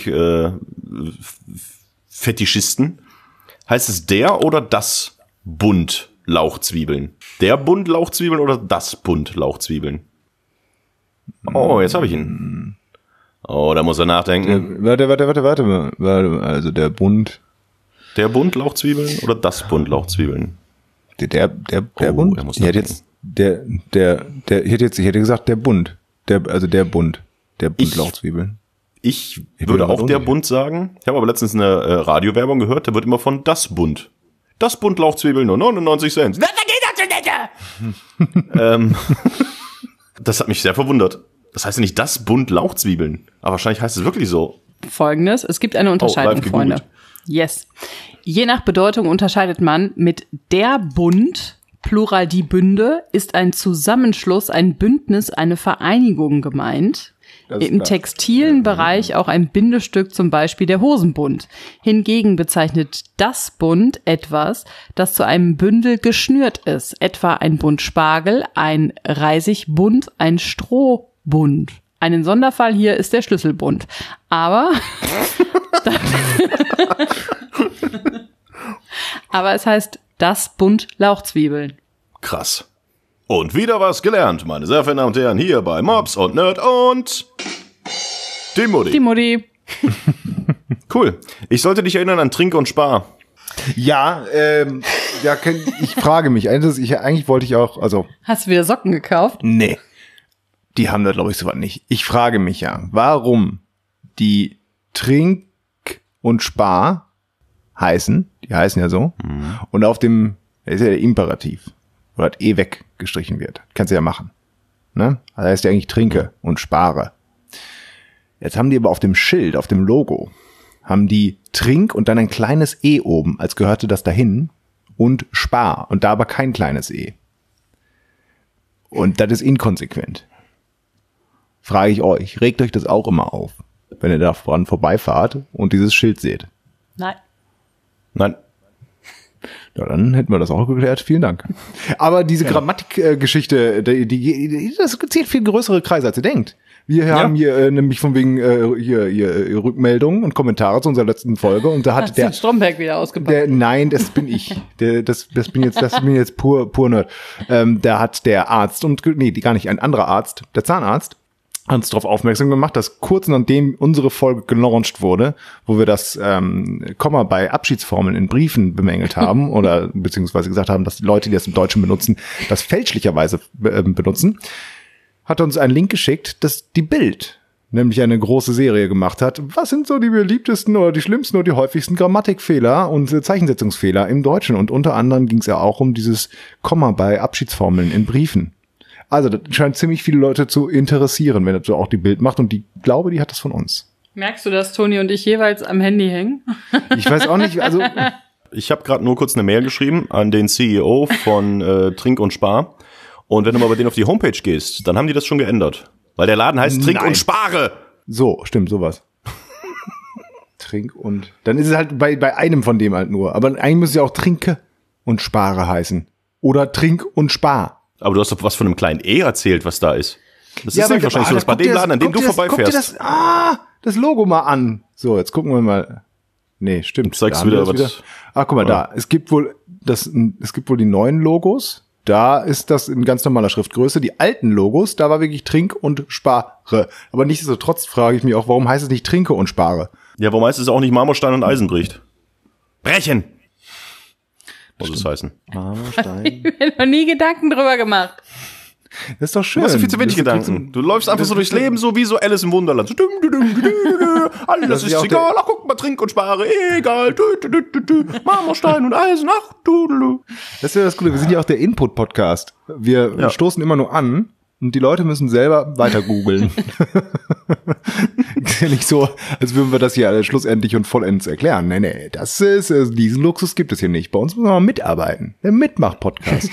Grammatik-Fetischisten. Äh, heißt es der oder das Bund Lauchzwiebeln? Der Bund Lauchzwiebeln oder das Bund Lauchzwiebeln? Oh, jetzt habe ich ihn. Oh, da muss er nachdenken. Der, warte, warte, warte, warte, warte. Also der Bund. Der Bund Lauchzwiebeln oder das Bund Lauchzwiebeln? Der, der, der, der Oh, Bund? er muss Ich hätte jetzt, der, der, der, ich hätte jetzt, ich hätte gesagt, der Bund. Der, also der Bund. Der Bund Ich- Lauchzwiebeln. Ich Ich würde bin auch der unsicher. Bund sagen. Ich habe aber letztens eine äh, Radiowerbung gehört, da wird immer von das Bund. Das Bund Lauchzwiebeln nur neunundneunzig Cent. ähm, das hat mich sehr verwundert. Das heißt ja nicht das Bund Lauchzwiebeln. Aber wahrscheinlich heißt es wirklich so. Folgendes, es gibt eine Unterscheidung, live Freunde. gegoogelt. Yes. Je nach Bedeutung unterscheidet man mit der Bund, Plural die Bünde, ist ein Zusammenschluss, ein Bündnis, eine Vereinigung gemeint. Das ist Im klar. textilen Bereich auch ein Bindestück, zum Beispiel der Hosenbund. Hingegen bezeichnet das Bund etwas, das zu einem Bündel geschnürt ist, etwa ein Bund Spargel, ein Reisigbund, ein Strohbund. Einen Sonderfall hier ist der Schlüsselbund. Aber, aber es heißt das Bund Lauchzwiebeln. Krass. Und wieder was gelernt, meine sehr verehrten Damen und Herren, hier bei Mops und Nerd und die Mutti. Die Mutti. Cool. Ich sollte dich erinnern an Trink und Spar. Ja, ähm, ja, kenn- ich frage mich. Eigentlich, ich, eigentlich wollte ich auch, also, Hast du wieder Socken gekauft? nee. Die haben da, glaube ich, sowas nicht. Ich frage mich ja, warum die Trink und Spar heißen, die heißen ja so, und auf dem, das ist ja der Imperativ, wo das eh weggestrichen wird. Kannst du ja machen. Ne? Das heißt ja eigentlich trinke und spare. Jetzt haben die aber auf dem Schild, auf dem Logo, haben die Trink und dann ein kleines E oben, als gehörte das dahin, und Spar, und da aber kein kleines E. Und das ist inkonsequent. Frage ich euch, regt euch das auch immer auf, wenn ihr da voran vorbeifahrt und dieses Schild seht? Nein. Nein. Ja, dann hätten wir das auch geklärt. Vielen Dank. Aber diese Grammatikgeschichte, die, die, das zählt viel größere Kreise, als ihr denkt. Wir haben hier äh, nämlich von wegen äh, hier, hier äh, Rückmeldungen und Kommentare zu unserer letzten Folge und da hat Hast der, den Stromberg wieder ausgepackt. der nein, das bin ich. Der, das, das bin jetzt, das bin jetzt pur, pur Nerd. Ähm, da hat der Arzt und nee, die gar nicht, ein anderer Arzt, der Zahnarzt, hat uns darauf aufmerksam gemacht, dass kurz nachdem unsere Folge gelauncht wurde, wo wir das ähm, Komma bei Abschiedsformeln in Briefen bemängelt haben oder beziehungsweise gesagt haben, dass die Leute, die das im Deutschen benutzen, das fälschlicherweise äh, benutzen, hat uns einen Link geschickt, dass die Bild nämlich eine große Serie gemacht hat. Was sind so die beliebtesten oder die schlimmsten oder die häufigsten Grammatikfehler und äh, Zeichensetzungsfehler im Deutschen? Und unter anderem ging es ja auch um dieses Komma bei Abschiedsformeln in Briefen. Also das scheint ziemlich viele Leute zu interessieren, wenn das so auch die Bild macht. Und die glaube, die hat das von uns. Merkst du, dass Toni und ich jeweils am Handy hängen? Ich weiß auch nicht, also Ich habe gerade nur kurz eine Mail geschrieben an den C E O von äh, Trink und Spar. Und wenn du mal bei denen auf die Homepage gehst, dann haben die das schon geändert. Weil der Laden heißt Trink Nein. und Spare. so, stimmt, sowas. Trink und dann ist es halt bei, bei einem von dem halt nur. Aber eigentlich müsste es ja auch Trinke und Spare heißen. Oder Trink und Spar. Aber du hast doch was von einem kleinen E erzählt, was da ist. Das Ja, ist aber nämlich wahrscheinlich ah, so, dass bei guck dem dir das- Laden, an dem guck du dir das- guck dir vorbeifährst. das, ah, das Logo mal an. So, jetzt gucken wir mal. Nee, stimmt. Zeigst Da haben wieder wir das was- Ah, guck mal da. Es gibt wohl das, es gibt wohl die neuen Logos. Da ist das in ganz normaler Schriftgröße. Die alten Logos, da war wirklich Trink und Spare. Aber nichtsdestotrotz frage ich mich auch, warum heißt es nicht Trinke und Spare? Ja, warum heißt es auch nicht Marmorstein und Eisen bricht? Brechen! Muss es heißen. Marmorstein. Ich hab noch nie Gedanken drüber gemacht. Das ist doch schön. Du hast so viel zu wenig Das ist Gedanken. Du läufst einfach so durchs Leben, so wie so Alice im Wunderland. So, düm, düm, düm, düm, düm. Alles Das ist ist ja auch egal. Ach, guck mal, Trink und Spare. Egal. Dü, dü, dü, dü, dü. Marmorstein und Eisen. Ach, du, du, du. Das ist ja das Gute. Wir sind ja auch der Input-Podcast. Wir Ja. stoßen immer nur an und die Leute müssen selber weiter googeln. Ist ja nicht so, als würden wir das hier alles schlussendlich und vollends erklären. Nee, nee, das ist, also diesen Luxus gibt es hier nicht. Bei uns müssen wir mal mitarbeiten. Der Mitmach-Podcast.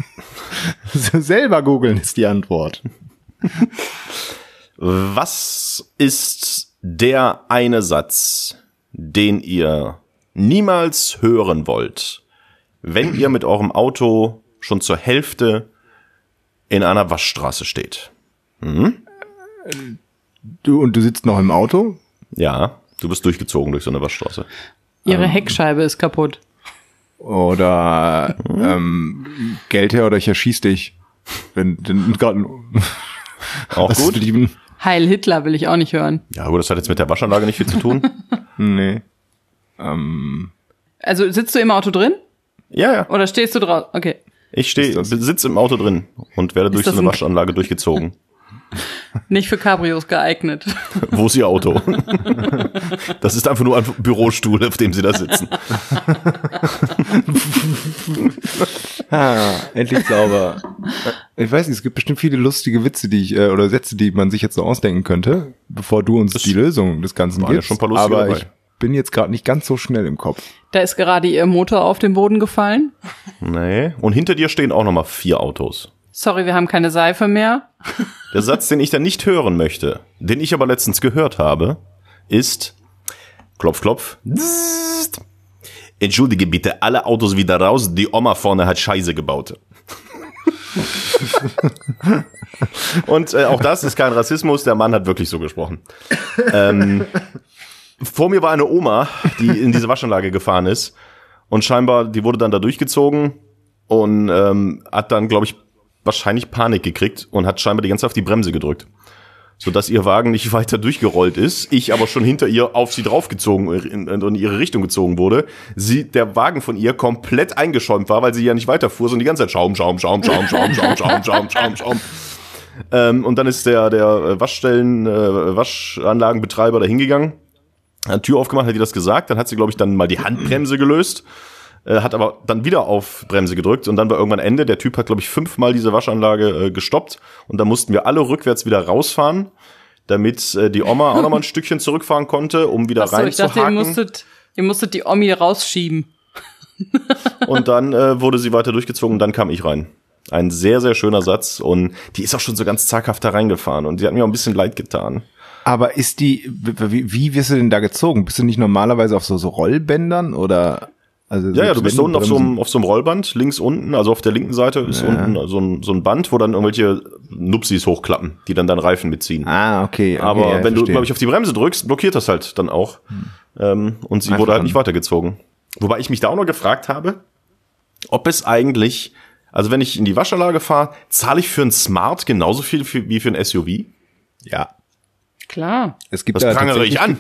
Selber googeln ist die Antwort. Was ist der eine Satz, den ihr niemals hören wollt, wenn ihr mit eurem Auto schon zur Hälfte in einer Waschstraße steht? Hm? Du und du sitzt noch im Auto? Ja, du bist durchgezogen durch so eine Waschstraße. Ihre ähm, Heckscheibe ist kaputt. Oder ähm, Geld her oder ich erschieß dich. Wenn gerade auch gut. Lieben. Heil Hitler will ich auch nicht hören. Ja, gut, das hat jetzt mit der Waschanlage nicht viel zu tun. Nee. Ähm. Also sitzt du im Auto drin? Ja, ja. Oder stehst du draußen? Okay. Ich stehe, sitze im Auto drin und werde durch so eine Waschanlage durchgezogen. Nicht für Cabrios geeignet. Wo ist Ihr Auto? Das ist einfach nur ein Bürostuhl, auf dem Sie da sitzen. Ah, endlich sauber. Ich weiß nicht, es gibt bestimmt viele lustige Witze, die ich, äh, oder Sätze, die man sich jetzt so ausdenken könnte, bevor du uns das die Lösung des Ganzen waren ja gibst. schon ein paar lustige aber dabei. ich bin jetzt gerade nicht ganz so schnell im Kopf. Da ist gerade Ihr Motor auf den Boden gefallen. Nee. Und hinter dir stehen auch nochmal vier Autos. Sorry, wir haben keine Seife mehr. Der Satz, den ich dann nicht hören möchte, den ich aber letztens gehört habe, ist Klopf, Klopf. Zzt. Entschuldige bitte, alle Autos wieder raus, die Oma vorne hat Scheiße gebaut. Und äh, auch das ist kein Rassismus, der Mann hat wirklich so gesprochen. Ähm, vor mir war eine Oma, die in diese Waschanlage gefahren ist und scheinbar, die wurde dann da durchgezogen und ähm, hat dann, glaube ich, wahrscheinlich Panik gekriegt und hat scheinbar die ganze Zeit auf die Bremse gedrückt, sodass ihr Wagen nicht weiter durchgerollt ist, ich aber schon hinter ihr auf sie draufgezogen und in, in ihre Richtung gezogen wurde, sie, der Wagen von ihr komplett eingeschäumt war, weil sie ja nicht weiterfuhr, sondern die ganze Zeit Schaum, Schaum, Schaum, Schaum, Schaum, Schaum, Schaum, Schaum, Schaum, Schaum. Ähm, und dann ist der, der Waschstellen, äh, Waschanlagenbetreiber da hingegangen, hat Tür aufgemacht, hat ihr das gesagt, dann hat sie, glaube ich, dann mal die Handbremse gelöst, hat aber dann wieder auf Bremse gedrückt und dann war irgendwann Ende. Der Typ hat, glaube ich, fünfmal diese Waschanlage äh, gestoppt und dann mussten wir alle rückwärts wieder rausfahren, damit äh, die Oma auch noch mal ein Stückchen zurückfahren konnte, um wieder Achso, ich reinzuhaken. dachte, ihr musstet, ihr musstet die Omi rausschieben. Und dann äh, wurde sie weiter durchgezogen und dann kam ich rein. Ein sehr, sehr schöner Satz und die ist auch schon so ganz zaghaft da reingefahren und die hat mir auch ein bisschen leid getan. Aber ist die, wie, wie wirst du denn da gezogen? Bist du nicht normalerweise auf so, so Rollbändern oder? Also ja, ja, du bist da unten auf so, einem, auf so einem Rollband, links unten, also auf der linken Seite ist ja. unten so ein, so ein Band, wo dann irgendwelche Nupsis hochklappen, die dann deinen Reifen mitziehen. Ah, okay. okay Aber ja, wenn du, verstehe. glaube ich, auf die Bremse drückst, blockiert das halt dann auch. Hm. Ähm, und sie Einfach wurde halt nicht weitergezogen. Wobei ich mich da auch noch gefragt habe, ob es eigentlich, also wenn ich in die Waschanlage fahre, zahle ich für ein Smart genauso viel für, wie für ein S U V? Ja. Klar. Es gibt das da prangere ich an.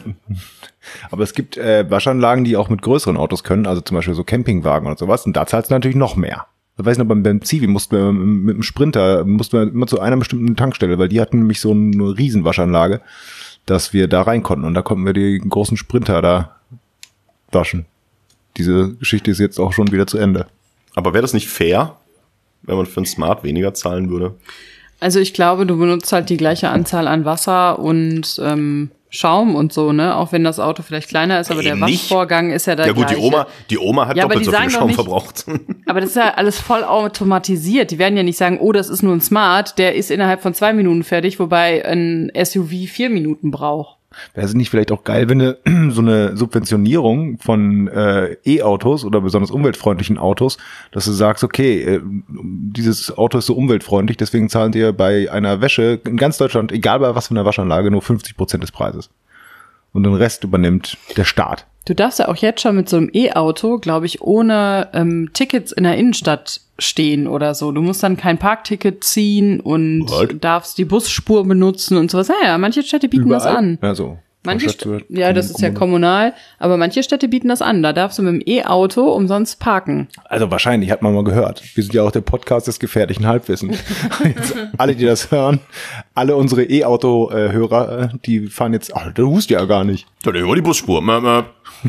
Aber es gibt äh, Waschanlagen, die auch mit größeren Autos können, also zum Beispiel so Campingwagen oder sowas. Und da zahlst du natürlich noch mehr. Ich weiß noch, beim, beim Zivi mussten wir mit dem Sprinter, mussten wir immer zu einer bestimmten Tankstelle, weil die hatten nämlich so eine Riesenwaschanlage, dass wir da rein konnten. Und da konnten wir die großen Sprinter da waschen. Diese Geschichte ist jetzt auch schon wieder zu Ende. Aber wäre das nicht fair, wenn man für ein Smart weniger zahlen würde? Also ich glaube, du benutzt halt die gleiche Anzahl an Wasser und ähm, Schaum und so, ne? Auch wenn das Auto vielleicht kleiner ist, aber Eben der Waschvorgang ist ja der Ja gut, gleiche. die Oma, die Oma hat Ja, doppelt so viel Schaum nicht, verbraucht. Aber das ist ja alles voll automatisiert. Die werden ja nicht sagen, oh, das ist nur ein Smart, der ist innerhalb von zwei Minuten fertig, wobei ein S U V vier Minuten braucht. Wäre es nicht vielleicht auch geil, wenn du so eine Subventionierung von äh, E-Autos oder besonders umweltfreundlichen Autos, dass du sagst, okay, äh, dieses Auto ist so umweltfreundlich, deswegen zahlt ihr bei einer Wäsche in ganz Deutschland, egal bei was für einer Waschanlage, nur fünfzig Prozent des Preises. Und den Rest übernimmt der Staat. Du darfst ja auch jetzt schon mit so einem E-Auto, glaube ich, ohne ähm, Tickets in der Innenstadt stehen oder so. Du musst dann kein Parkticket ziehen und What? darfst die Busspur benutzen und sowas. Naja, manche Städte bieten Überall? das an. Ja, so. Manche Stadt, St- ja, das ist ja kommunal, aber manche Städte bieten das an. Da darfst du mit dem E-Auto umsonst parken. Also wahrscheinlich, hat man mal gehört. Wir sind ja auch der Podcast des gefährlichen Halbwissens. Jetzt, alle, die das hören, alle unsere E-Auto-Hörer, äh, die fahren jetzt, ach, der hust ja gar nicht. Ja, über die Busspur. Möp, möp.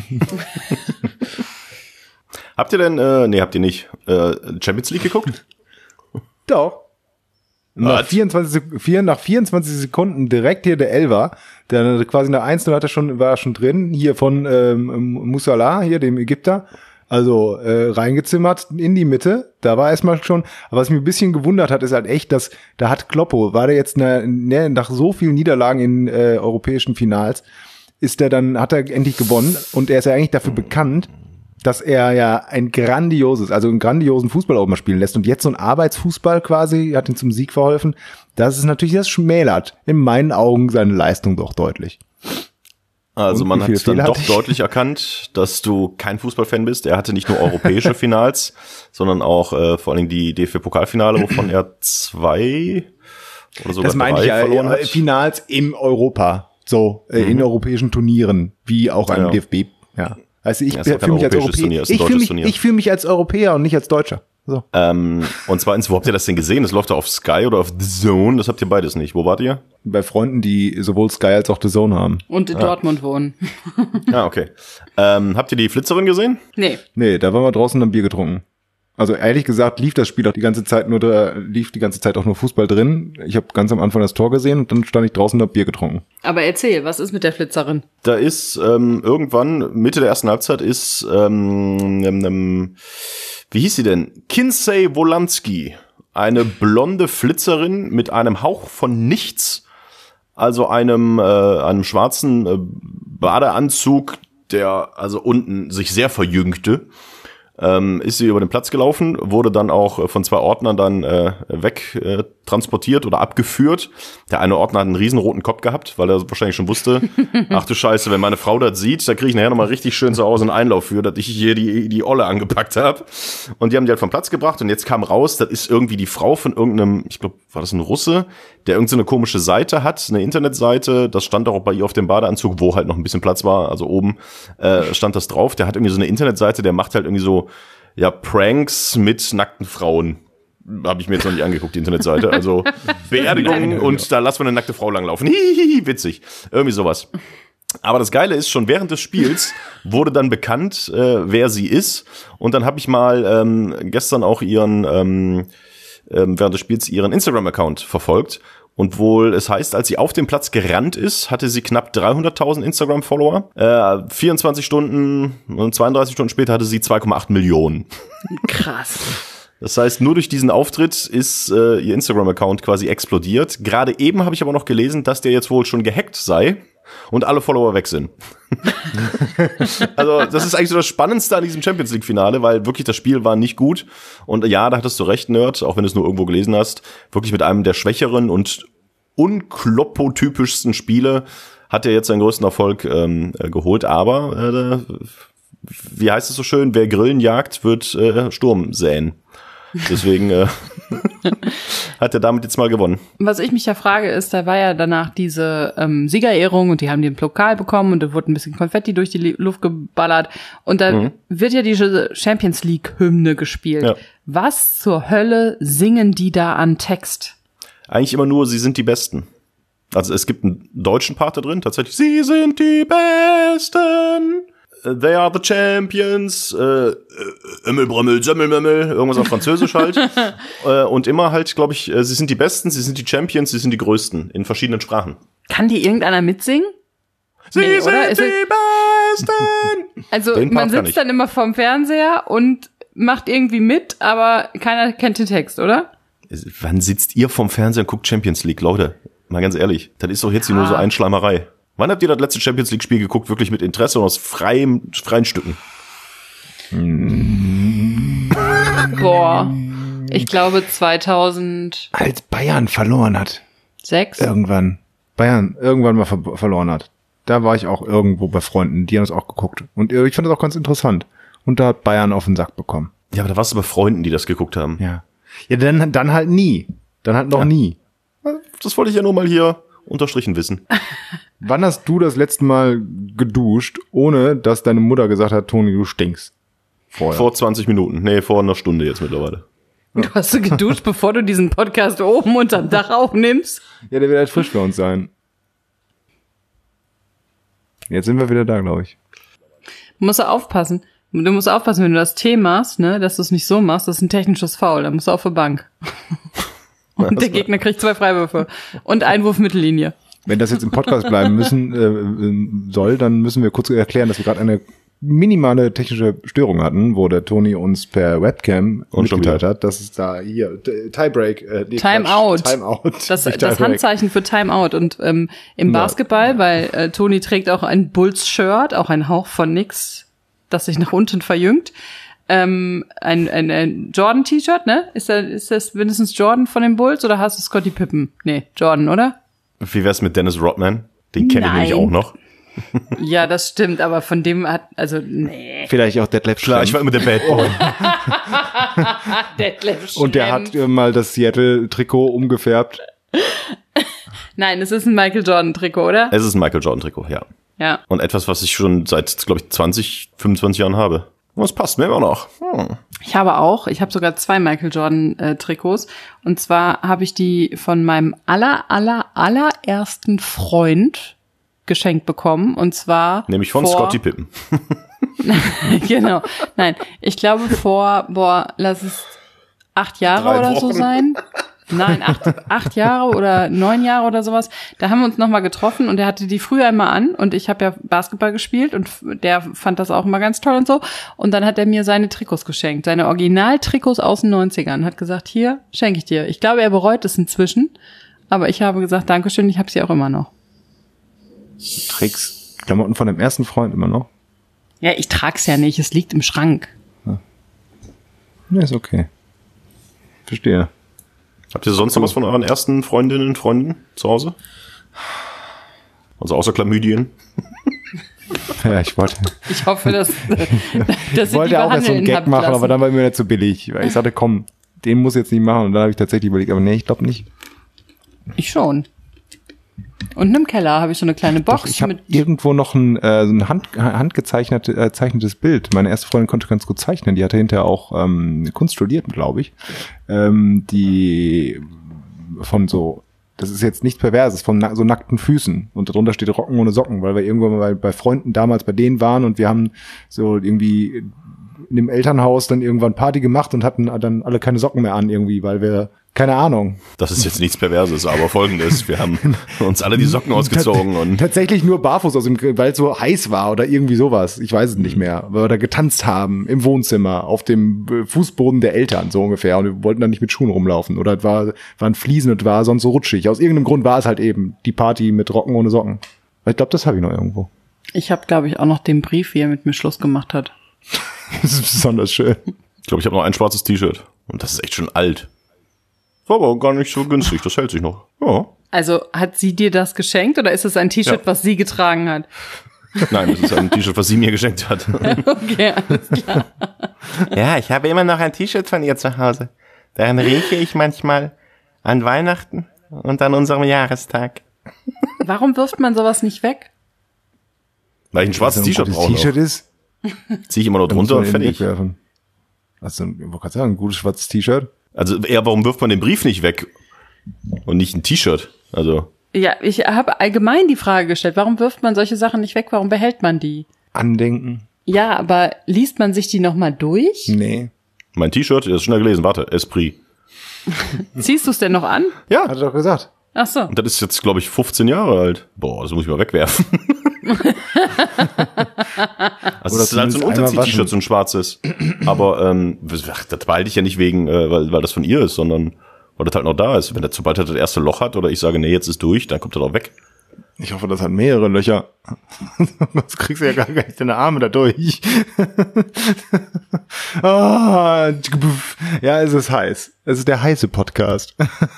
Habt ihr denn, äh, nee, habt ihr nicht, äh, Champions League geguckt? Doch. Nach Was? vierundzwanzig, Sek- vier, nach vierundzwanzig Sekunden direkt hier der Elfer, der quasi nach eins null hat er schon, war er schon drin, hier von ähm, Musala, hier dem Ägypter, also äh, reingezimmert in die Mitte, da war erstmal schon, aber was mich ein bisschen gewundert hat, ist halt echt, dass da hat Kloppo, war der jetzt eine, ne, nach so vielen Niederlagen in äh, europäischen Finals, ist er dann, hat er endlich gewonnen und er ist ja eigentlich dafür bekannt, dass er ja ein grandioses, also einen grandiosen Fußball auch mal spielen lässt und jetzt so ein Arbeitsfußball quasi, hat ihm zum Sieg verholfen. Das ist natürlich, das schmälert in meinen Augen seine Leistung doch deutlich. Also Und man wie hat viele dann Fehler doch hatte ich? deutlich erkannt, dass du kein Fußballfan bist. Er hatte nicht nur europäische Finals, sondern auch äh, vor allen Dingen die D F B-Pokalfinale, wovon er zwei oder sogar Das meine drei ich ja, verloren hat. äh, Finals im Europa, so äh, in europäischen Turnieren, wie auch ein Ja. D F B. Ja. Also ich Ja, ist auch kein fühle mich als europäisches Turnier, Europäer. ist ein Ich fühle deutsches mich, Turnier. ich fühle mich als Europäer und nicht als Deutscher. So. Ähm, und zweitens, wo habt ihr das denn gesehen? Das läuft da auf Sky oder auf The Zone? Das habt ihr beides nicht. Wo wart ihr? Bei Freunden, die sowohl Sky als auch The Zone haben. Und in Dortmund wohnen. Ah, okay. Ähm, habt ihr die Flitzerin gesehen? Nee. Nee, da waren wir draußen und haben Bier getrunken. Also ehrlich gesagt lief das Spiel auch die ganze Zeit nur da, lief die ganze Zeit auch nur Fußball drin. Ich habe ganz am Anfang das Tor gesehen und dann stand ich draußen und habe Bier getrunken. Aber erzähl, was ist mit der Flitzerin? Da ist ähm, irgendwann, Mitte der ersten Halbzeit, ist, ähm, ähm, ähm, wie hieß sie denn? Kinsey Wolanski. Eine blonde Flitzerin mit einem Hauch von nichts. Also einem, äh, einem schwarzen äh, Badeanzug, der also unten sich sehr verjüngte. Ähm, ist sie über den Platz gelaufen, wurde dann auch äh, von zwei Ordnern dann äh, weg äh, transportiert oder abgeführt. Der eine Ordner hat einen riesen roten Kopf gehabt, weil er wahrscheinlich schon wusste, ach du Scheiße, wenn meine Frau das sieht, da kriege ich nachher nochmal richtig schön zu Hause einen Einlauf für, dass ich hier die, die Olle angepackt habe. Und die haben die halt vom Platz gebracht und jetzt kam raus, das ist irgendwie die Frau von irgendeinem, ich glaube, war das ein Russe, der irgendeine komische Seite hat, eine Internetseite, das stand auch bei ihr auf dem Badeanzug, wo halt noch ein bisschen Platz war, also oben äh, stand das drauf, der hat irgendwie so eine Internetseite, der macht halt irgendwie so ja, Pranks mit nackten Frauen. Habe ich mir jetzt noch nicht angeguckt, die Internetseite. Also Beerdigungen und da lassen wir eine nackte Frau langlaufen. Hihihi, witzig. Irgendwie sowas. Aber das Geile ist, schon während des Spiels wurde dann bekannt, äh, wer sie ist. Und dann habe ich mal ähm, gestern auch ihren, ähm, ähm, während des Spiels ihren Instagram-Account verfolgt. Und wohl, es heißt, als sie auf dem Platz gerannt ist, hatte sie knapp dreihunderttausend Instagram-Follower. Äh, vierundzwanzig Stunden und zweiunddreißig Stunden später hatte sie zwei Komma acht Millionen. Krass. Das heißt, nur durch diesen Auftritt ist äh, ihr Instagram-Account quasi explodiert. Gerade eben habe ich aber noch gelesen, dass der jetzt wohl schon gehackt sei und alle Follower weg sind. Also das ist eigentlich so das Spannendste an diesem Champions-League-Finale, weil wirklich das Spiel war nicht gut. Und ja, da hattest du recht, Nerd, auch wenn du es nur irgendwo gelesen hast. Wirklich mit einem der schwächeren und unkloppotypischsten Spiele hat er jetzt seinen größten Erfolg ähm, äh, geholt. Aber, äh, wie heißt es so schön, wer Grillen jagt, wird äh, Sturm säen. Deswegen äh, hat er damit jetzt mal gewonnen. Was ich mich ja frage ist, da war ja danach diese ähm, Siegerehrung und die haben den Pokal bekommen und da wurde ein bisschen Konfetti durch die Luft geballert und da mhm. wird ja diese Champions League Hymne gespielt. Ja. Was zur Hölle singen die da an Text? Eigentlich immer nur, sie sind die Besten. Also es gibt einen deutschen Part da drin, tatsächlich. Sie sind die Besten. They are the champions, äh, Emmel, Semmelmemmel, irgendwas auf Französisch halt. äh, und immer halt, glaube ich, äh, sie sind die Besten, sie sind die Champions, sie sind die Größten in verschiedenen Sprachen. Kann die irgendeiner mitsingen? Sie nee, sind die Besten! Also man sitzt dann immer vorm Fernseher und macht irgendwie mit, aber keiner kennt den Text, oder? Wann sitzt ihr vorm Fernseher und guckt Champions League, Leute? Mal ganz ehrlich, das ist doch jetzt hier nur so Einschleimerei. Wann habt ihr das letzte Champions League Spiel geguckt, wirklich mit Interesse und aus freiem, freien Stücken? Boah, ich glaube zweitausend. Als Bayern verloren hat. Sechs? Irgendwann. Bayern irgendwann mal ver- verloren hat. Da war ich auch irgendwo bei Freunden, die haben das auch geguckt. Und ich fand das auch ganz interessant. Und da hat Bayern auf den Sack bekommen. Ja, aber da warst du bei Freunden, die das geguckt haben. Ja. Ja, dann, dann halt nie. Dann halt noch ja. nie. Das wollte ich ja nur mal hier unterstrichen wissen. Wann hast du das letzte Mal geduscht, ohne dass deine Mutter gesagt hat, Toni, du stinkst? Vorher. Vor zwanzig Minuten. Nee, vor einer Stunde jetzt mittlerweile. Du hast du geduscht, bevor du diesen Podcast oben unterm Dach aufnimmst? Ja, der wird halt frisch für uns sein. Jetzt sind wir wieder da, glaube ich. Du musst aufpassen. Du musst aufpassen, wenn du das Tee machst, ne, dass du es nicht so machst, das ist ein technisches Foul, dann musst du auf der Bank. Und der Gegner kriegt zwei Freiwürfe und Einwurf Mittellinie. Wenn das jetzt im Podcast bleiben müssen äh, soll, dann müssen wir kurz erklären, dass wir gerade eine minimale technische Störung hatten, wo der Toni uns per Webcam mitgeteilt hat, dass es da hier Tiebreak, äh, nee, Timeout. Timeout. Das, das Handzeichen für Timeout. Und ähm, im Ja. Basketball, weil äh, Toni trägt auch ein Bulls-Shirt, auch ein Hauch von nix, das sich nach unten verjüngt. Ähm, ein, ein, ein Jordan-T-Shirt, ne? Ist das, ist das mindestens Jordan von den Bulls oder hast du Scottie Pippen? Nee, Jordan, oder? Wie wär's mit Dennis Rodman? Den kenne ich Nein. nämlich auch noch. Ja, das stimmt, aber von dem hat, also, nee. Vielleicht auch Detlef Klar, ich war immer der Bad Boy. Detlef Und der Schrempf. hat äh, mal das Seattle-Trikot umgefärbt. Nein, es ist ein Michael Jordan-Trikot, oder? Es ist ein Michael Jordan-Trikot, ja. Ja. Und etwas, was ich schon seit, glaube ich, zwanzig, fünfundzwanzig Jahren habe. Und es passt mir immer noch. Hm. Ich habe auch, ich habe sogar zwei Michael Jordan äh, Trikots. Und zwar habe ich die von meinem aller, aller, allerersten Freund geschenkt bekommen. Und zwar Nämlich von vor, Scottie Pippen. Genau. Nein, ich glaube vor, boah, lass es acht Jahre Drei oder so Wochen. sein. Nein, acht, acht Jahre oder neun Jahre oder sowas. Da haben wir uns nochmal getroffen und er hatte die früher immer an und ich habe ja Basketball gespielt und der fand das auch immer ganz toll und so. Und dann hat er mir seine Trikots geschenkt, seine Original-Trikots aus den neunzigern. Hat gesagt, hier, schenke ich dir. Ich glaube, er bereut es inzwischen, aber ich habe gesagt, Dankeschön, ich habe sie auch immer noch. Trägst Klamotten von dem ersten Freund immer noch? Ja, ich trag's ja nicht, es liegt im Schrank. Ja, ist okay. Verstehe. Habt ihr sonst noch was von euren ersten Freundinnen und Freunden zu Hause? Also außer Chlamydien? Ja, ich wollte, Ich hoffe, dass, dass ich wollte auch erst so einen Gag machen, aber dann war mir nicht zu billig. Weil ich sagte, komm, den muss ich jetzt nicht machen. Und dann habe ich tatsächlich überlegt, aber nee, ich glaube nicht. Ich schon. Unten im Keller habe ich so eine kleine Box Doch, ich habe mit. irgendwo noch ein, äh, so ein hand, handgezeichnetes äh, zeichnetes Bild. Meine erste Freundin konnte ganz gut zeichnen. Die hatte hinterher auch ähm, Kunst studiert, glaube ich. Ähm, die von so, das ist jetzt nichts Perverses, von na so nackten Füßen. Und darunter steht Rocken ohne Socken, weil wir irgendwann mal bei, bei Freunden damals bei denen waren und wir haben so irgendwie in dem Elternhaus dann irgendwann Party gemacht und hatten dann alle keine Socken mehr an irgendwie, weil wir, keine Ahnung. Das ist jetzt nichts Perverses, aber folgendes. Wir haben uns alle die Socken ausgezogen und Tatsächlich nur barfuß aus dem, weil es so heiß war oder irgendwie sowas. Ich weiß es nicht mehr. Weil wir da getanzt haben im Wohnzimmer, auf dem Fußboden der Eltern, so ungefähr. Und wir wollten dann nicht mit Schuhen rumlaufen. Oder es war, waren Fliesen und war sonst so rutschig. Aus irgendeinem Grund war es halt eben die Party mit Rocken ohne Socken. Ich glaube, das habe ich noch irgendwo. Ich habe, glaube ich, auch noch den Brief, wie er mit mir Schluss gemacht hat. Das ist besonders schön. ich glaube, ich habe noch ein schwarzes T-Shirt. Und das ist echt schon alt. War aber gar nicht so günstig, das hält sich noch. Ja. Also hat sie dir das geschenkt oder ist es ein T-Shirt, Ja. was sie getragen hat? Nein, das ist ein T-Shirt, was sie mir geschenkt hat. Okay, alles klar. Ja, ich habe immer noch ein T-Shirt von ihr zu Hause. Daran rieche ich manchmal an Weihnachten und an unserem Jahrestag. Warum wirft man sowas nicht weg? Weil ich ein schwarzes T-Shirt Wenn es brauche. ein T-Shirt ist, Ziehe ich immer noch dann muss drunter man und ihn fertig. wegwerfen. Also, ich wollte gerade sagen, ein gutes schwarzes T-Shirt. Also eher, warum wirft man den Brief nicht weg? Und nicht ein T-Shirt? Also, Ja, ich habe allgemein die Frage gestellt, warum wirft man solche Sachen nicht weg? Warum behält man die? Andenken. Ja, aber liest man sich die nochmal durch? Nee. mein T-Shirt, das ist schnell gelesen, warte, Esprit. Ziehst du es denn noch an? Ja, Hat er doch gesagt. Ach so. und das ist jetzt, glaube ich, fünfzehn Jahre alt. Boah, das muss ich mal wegwerfen. Also Oder es ist halt so ein zumindest einmal Unterzieh-T-Shirt, waschen. so ein schwarzes. Aber ähm, ach, das behalte ich ja nicht wegen, äh, weil, weil das von ihr ist, sondern weil das halt noch da ist. Wenn das, sobald er das erste Loch hat oder ich sage, nee, jetzt ist durch, dann kommt er auch weg. Ich hoffe, das hat mehrere Löcher. Sonst kriegst du ja gar nicht deine Arme da durch. Ah, ja, es ist heiß. Es ist der heiße Podcast.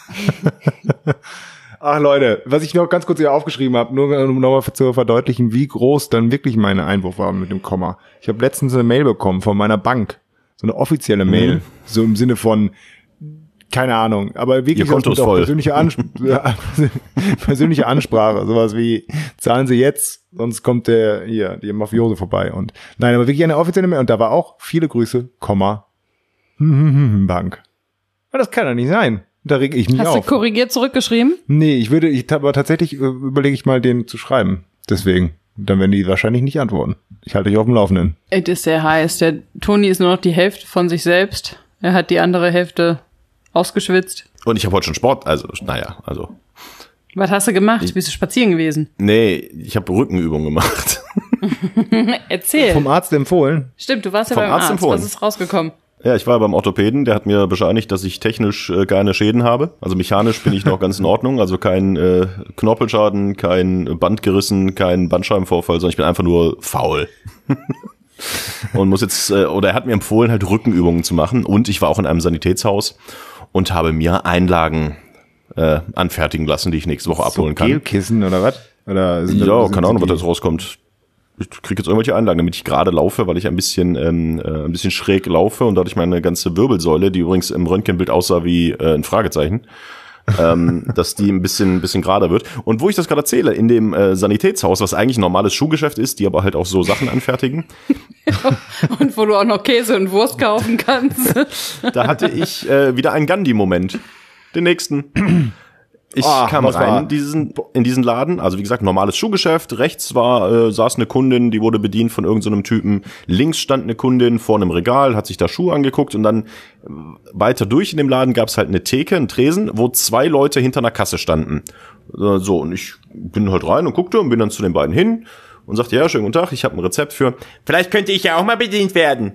Ach Leute, was ich noch ganz kurz hier aufgeschrieben habe, nur um nochmal zu verdeutlichen, wie groß dann wirklich meine Einwurf war mit dem Komma. Ich habe letztens eine Mail bekommen von meiner Bank. So eine offizielle Mail. Mhm. So im Sinne von, keine Ahnung, aber wirklich Ihr Konto mit ist auch voll. persönliche, Ansp ja, persönliche Ansprache, sowas wie, zahlen Sie jetzt, sonst kommt der, hier, die Mafiose vorbei und, nein, aber wirklich eine offizielle Mail und da war auch, viele Grüße, Komma, Bank. Aber das kann doch nicht sein. Da reg ich mich Hast du auf. korrigiert zurückgeschrieben? Nee, ich würde, ich, aber tatsächlich äh, überlege ich mal, den zu schreiben. Deswegen. Dann werden die wahrscheinlich nicht antworten. Ich halte dich auf dem Laufenden. Es ist sehr heiß. Der Toni ist nur noch die Hälfte von sich selbst. Er hat die andere Hälfte ausgeschwitzt. Und ich habe heute schon Sport, also, naja, also. Was hast du gemacht? Bist du spazieren gewesen? Nee, ich habe Rückenübungen gemacht. Erzähl. Vom Arzt empfohlen. Stimmt, du warst ja Vom beim Arzt Arzt. empfohlen. Was ist rausgekommen? Ja, ich war beim Orthopäden, der hat mir bescheinigt, dass ich technisch äh, keine Schäden habe. Also mechanisch bin ich noch ganz in Ordnung. Also kein äh, Knorpelschaden, kein Band gerissen, kein Bandscheibenvorfall, sondern ich bin einfach nur faul. Und muss jetzt, äh, oder er hat mir empfohlen, halt Rückenübungen zu machen. Und ich war auch in einem Sanitätshaus und habe mir Einlagen äh, anfertigen lassen, die ich nächste Woche abholen kann. Gelkissen oder was? Oder sind Ja, sind keine Ahnung, was die- da jetzt rauskommt. Ich kriege jetzt irgendwelche Einlagen, damit ich gerade laufe, weil ich ein bisschen ähm, äh, ein bisschen schräg laufe und dadurch meine ganze Wirbelsäule, die übrigens im Röntgenbild aussah wie äh, ein Fragezeichen, ähm, dass die ein bisschen ein bisschen gerader wird. Und wo ich das gerade erzähle, in dem äh, Sanitätshaus, was eigentlich ein normales Schuhgeschäft ist, die aber halt auch so Sachen anfertigen, Und wo du auch noch Käse und Wurst kaufen kannst. da hatte ich äh, wieder einen Gandhi-Moment. Den nächsten. Ich Ah, kam was rein war? in diesen, in diesen Laden, also wie gesagt, normales Schuhgeschäft. Rechts war, äh, saß eine Kundin, die wurde bedient von irgendeinem so einem Typen. Links stand eine Kundin vor einem Regal, hat sich da Schuhe angeguckt und dann äh, weiter durch in dem Laden gab's halt eine Theke, einen Tresen, wo zwei Leute hinter einer Kasse standen. Äh, so, und ich bin halt rein und guckte und bin dann zu den beiden hin und sagte, ja, schönen guten Tag, ich habe ein Rezept für, vielleicht könnte ich ja auch mal bedient werden.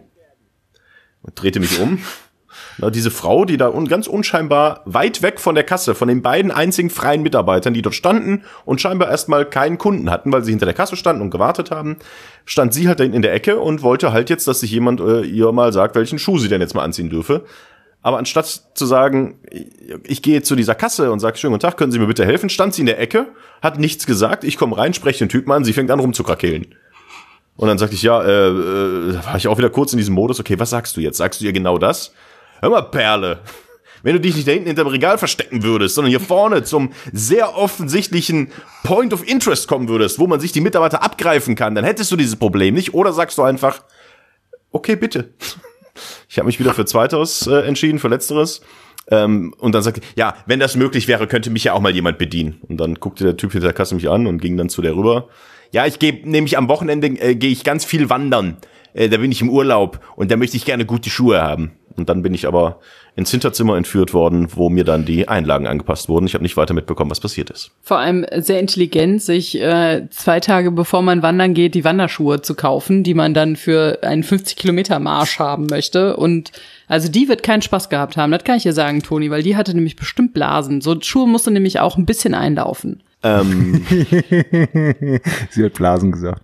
Und drehte mich um. Na, diese Frau, die da un- ganz unscheinbar weit weg von der Kasse, von den beiden einzigen freien Mitarbeitern, die dort standen und scheinbar erstmal keinen Kunden hatten, weil sie hinter der Kasse standen und gewartet haben, stand sie halt da hinten in der Ecke und wollte halt jetzt, dass sich jemand äh, ihr mal sagt, welchen Schuh sie denn jetzt mal anziehen dürfe. Aber anstatt zu sagen, ich gehe zu dieser Kasse und sage, schönen guten Tag, können Sie mir bitte helfen, stand sie in der Ecke, hat nichts gesagt, ich komme rein, spreche den Typen an, sie fängt an rumzukrakeelen. Und dann sagte ich, ja, äh, äh, da war ich auch wieder kurz in diesem Modus, okay, was sagst du jetzt? Sagst du ihr genau das? Hör mal, Perle, wenn du dich nicht da hinten hinterm Regal verstecken würdest, sondern hier vorne zum sehr offensichtlichen Point of Interest kommen würdest, wo man sich die Mitarbeiter abgreifen kann, dann hättest du dieses Problem nicht. Oder sagst du einfach, okay, bitte. Ich habe mich wieder für Zweiteres äh, entschieden, für Letzteres. Ähm, und dann sagte ich, ja, wenn das möglich wäre, könnte mich ja auch mal jemand bedienen. Und dann guckte der Typ hinter der Kasse mich an und ging dann zu der rüber. Ja, ich gehe nämlich am Wochenende äh, gehe ich ganz viel wandern. Äh, da bin ich im Urlaub und da möchte ich gerne gute Schuhe haben. Und dann bin ich aber ins Hinterzimmer entführt worden, wo mir dann die Einlagen angepasst wurden. Ich habe nicht weiter mitbekommen, was passiert ist. Vor allem sehr intelligent, sich äh, zwei Tage bevor man wandern geht, die Wanderschuhe zu kaufen, die man dann für einen fünfzig Kilometer Marsch haben möchte. Und also die wird keinen Spaß gehabt haben, das kann ich dir sagen, Toni, weil die hatte nämlich bestimmt Blasen. So Schuhe musste nämlich auch ein bisschen einlaufen. Ähm, Sie hat Blasen gesagt.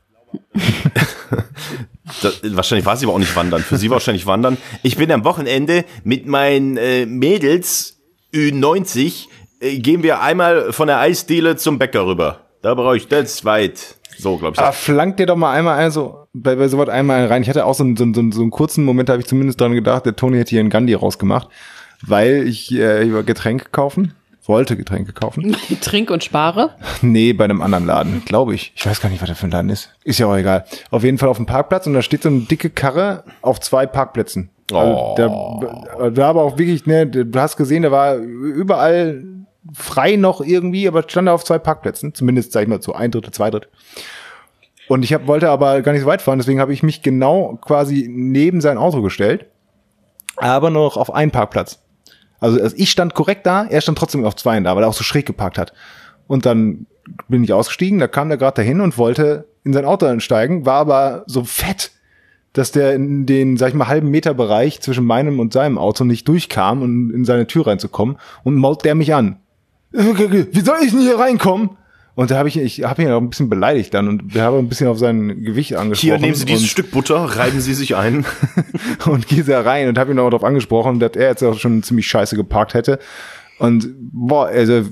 das, wahrscheinlich war sie aber auch nicht wandern. Für sie wahrscheinlich wandern. Ich bin am Wochenende mit meinen äh, Mädels Ü neunzig, äh, gehen wir einmal von der Eisdiele zum Bäcker rüber. Da brauche ich das weit. So, glaube ich. Aber flankt dir doch mal einmal also bei, bei sowas einmal rein. Ich hatte auch so einen, so einen, so einen, so einen kurzen Moment, da habe ich zumindest dran gedacht, der Toni hätte hier einen Gandhi rausgemacht, weil ich äh, über Getränke kaufen, wollte Getränke kaufen. Trink und spare. Nee, bei einem anderen Laden, glaube ich. Ich weiß gar nicht, was das für ein Laden ist. Ist ja auch egal. Auf jeden Fall auf dem Parkplatz und da steht so eine dicke Karre auf zwei Parkplätzen. Also, da, da aber auch wirklich, ne, du hast gesehen, da war überall frei noch irgendwie, aber stand da auf zwei Parkplätzen. Zumindest, sag ich mal, so ein Drittel, zwei Drittel. Und ich hab, wollte aber gar nicht so weit fahren, deswegen habe ich mich genau quasi neben sein Auto gestellt, aber noch auf einen Parkplatz. Also, also ich stand korrekt da, er stand trotzdem auf zweien da, weil er auch so schräg geparkt hat. Und dann bin ich ausgestiegen, da kam der gerade dahin und wollte in sein Auto einsteigen, war aber so fett, dass der in den, sag ich mal, halben Meter Bereich zwischen meinem und seinem Auto nicht durchkam, um in seine Tür reinzukommen, und mault der mich an. Wie soll ich denn hier reinkommen? Und da habe ich, ich habe ihn auch ein bisschen beleidigt dann und wir haben ein bisschen auf sein Gewicht angesprochen. Hier, nehmen Sie dieses und, Stück Butter, reiben Sie sich ein. und gehe da rein und habe ihn auch darauf angesprochen, dass er jetzt auch schon ziemlich scheiße geparkt hätte. Und boah, also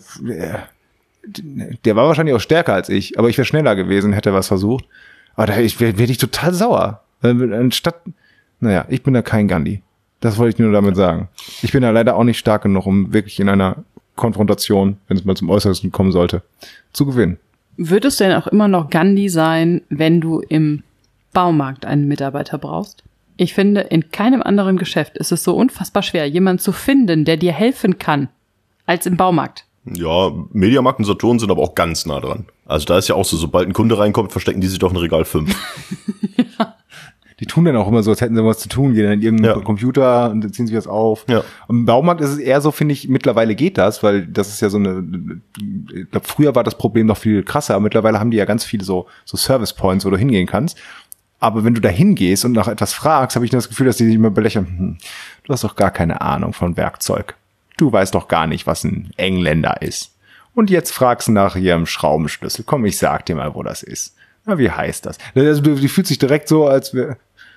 der war wahrscheinlich auch stärker als ich, aber ich wäre schneller gewesen, hätte was versucht. Aber da wäre wär ich total sauer. Anstatt, naja, ich bin da kein Gandhi. Das wollte ich nur damit sagen. Ich bin da leider auch nicht stark genug, um wirklich in einer Konfrontation, wenn es mal zum Äußersten kommen sollte, zu gewinnen. Würdest du denn auch immer noch Gandhi sein, wenn du im Baumarkt einen Mitarbeiter brauchst? Ich finde, in keinem anderen Geschäft ist es so unfassbar schwer, jemanden zu finden, der dir helfen kann, als im Baumarkt. Ja, Mediamarkt und Saturn sind aber auch ganz nah dran. Also da ist ja auch so, sobald ein Kunde reinkommt, verstecken die sich doch in Regal fünf. Die tun tun dann auch immer so, als hätten sie was zu tun, gehen dann in irgendeinen Ja. Computer und dann ziehen sie was auf. Ja. Und im Baumarkt ist es eher so, finde ich, mittlerweile geht das, weil das ist ja so eine, ich glaube, früher war das Problem noch viel krasser, aber mittlerweile haben die ja ganz viele so, so Service Points, wo du hingehen kannst. Aber wenn du da hingehst und nach etwas fragst, habe ich das Gefühl, dass die sich immer belächeln, hm, du hast doch gar keine Ahnung von Werkzeug. Du weißt doch gar nicht, was ein Engländer ist. Und jetzt fragst du nach ihrem Schraubenschlüssel. Komm, ich sag dir mal, wo das ist. Na, wie heißt das? Also, du, die fühlt sich direkt so, als wäre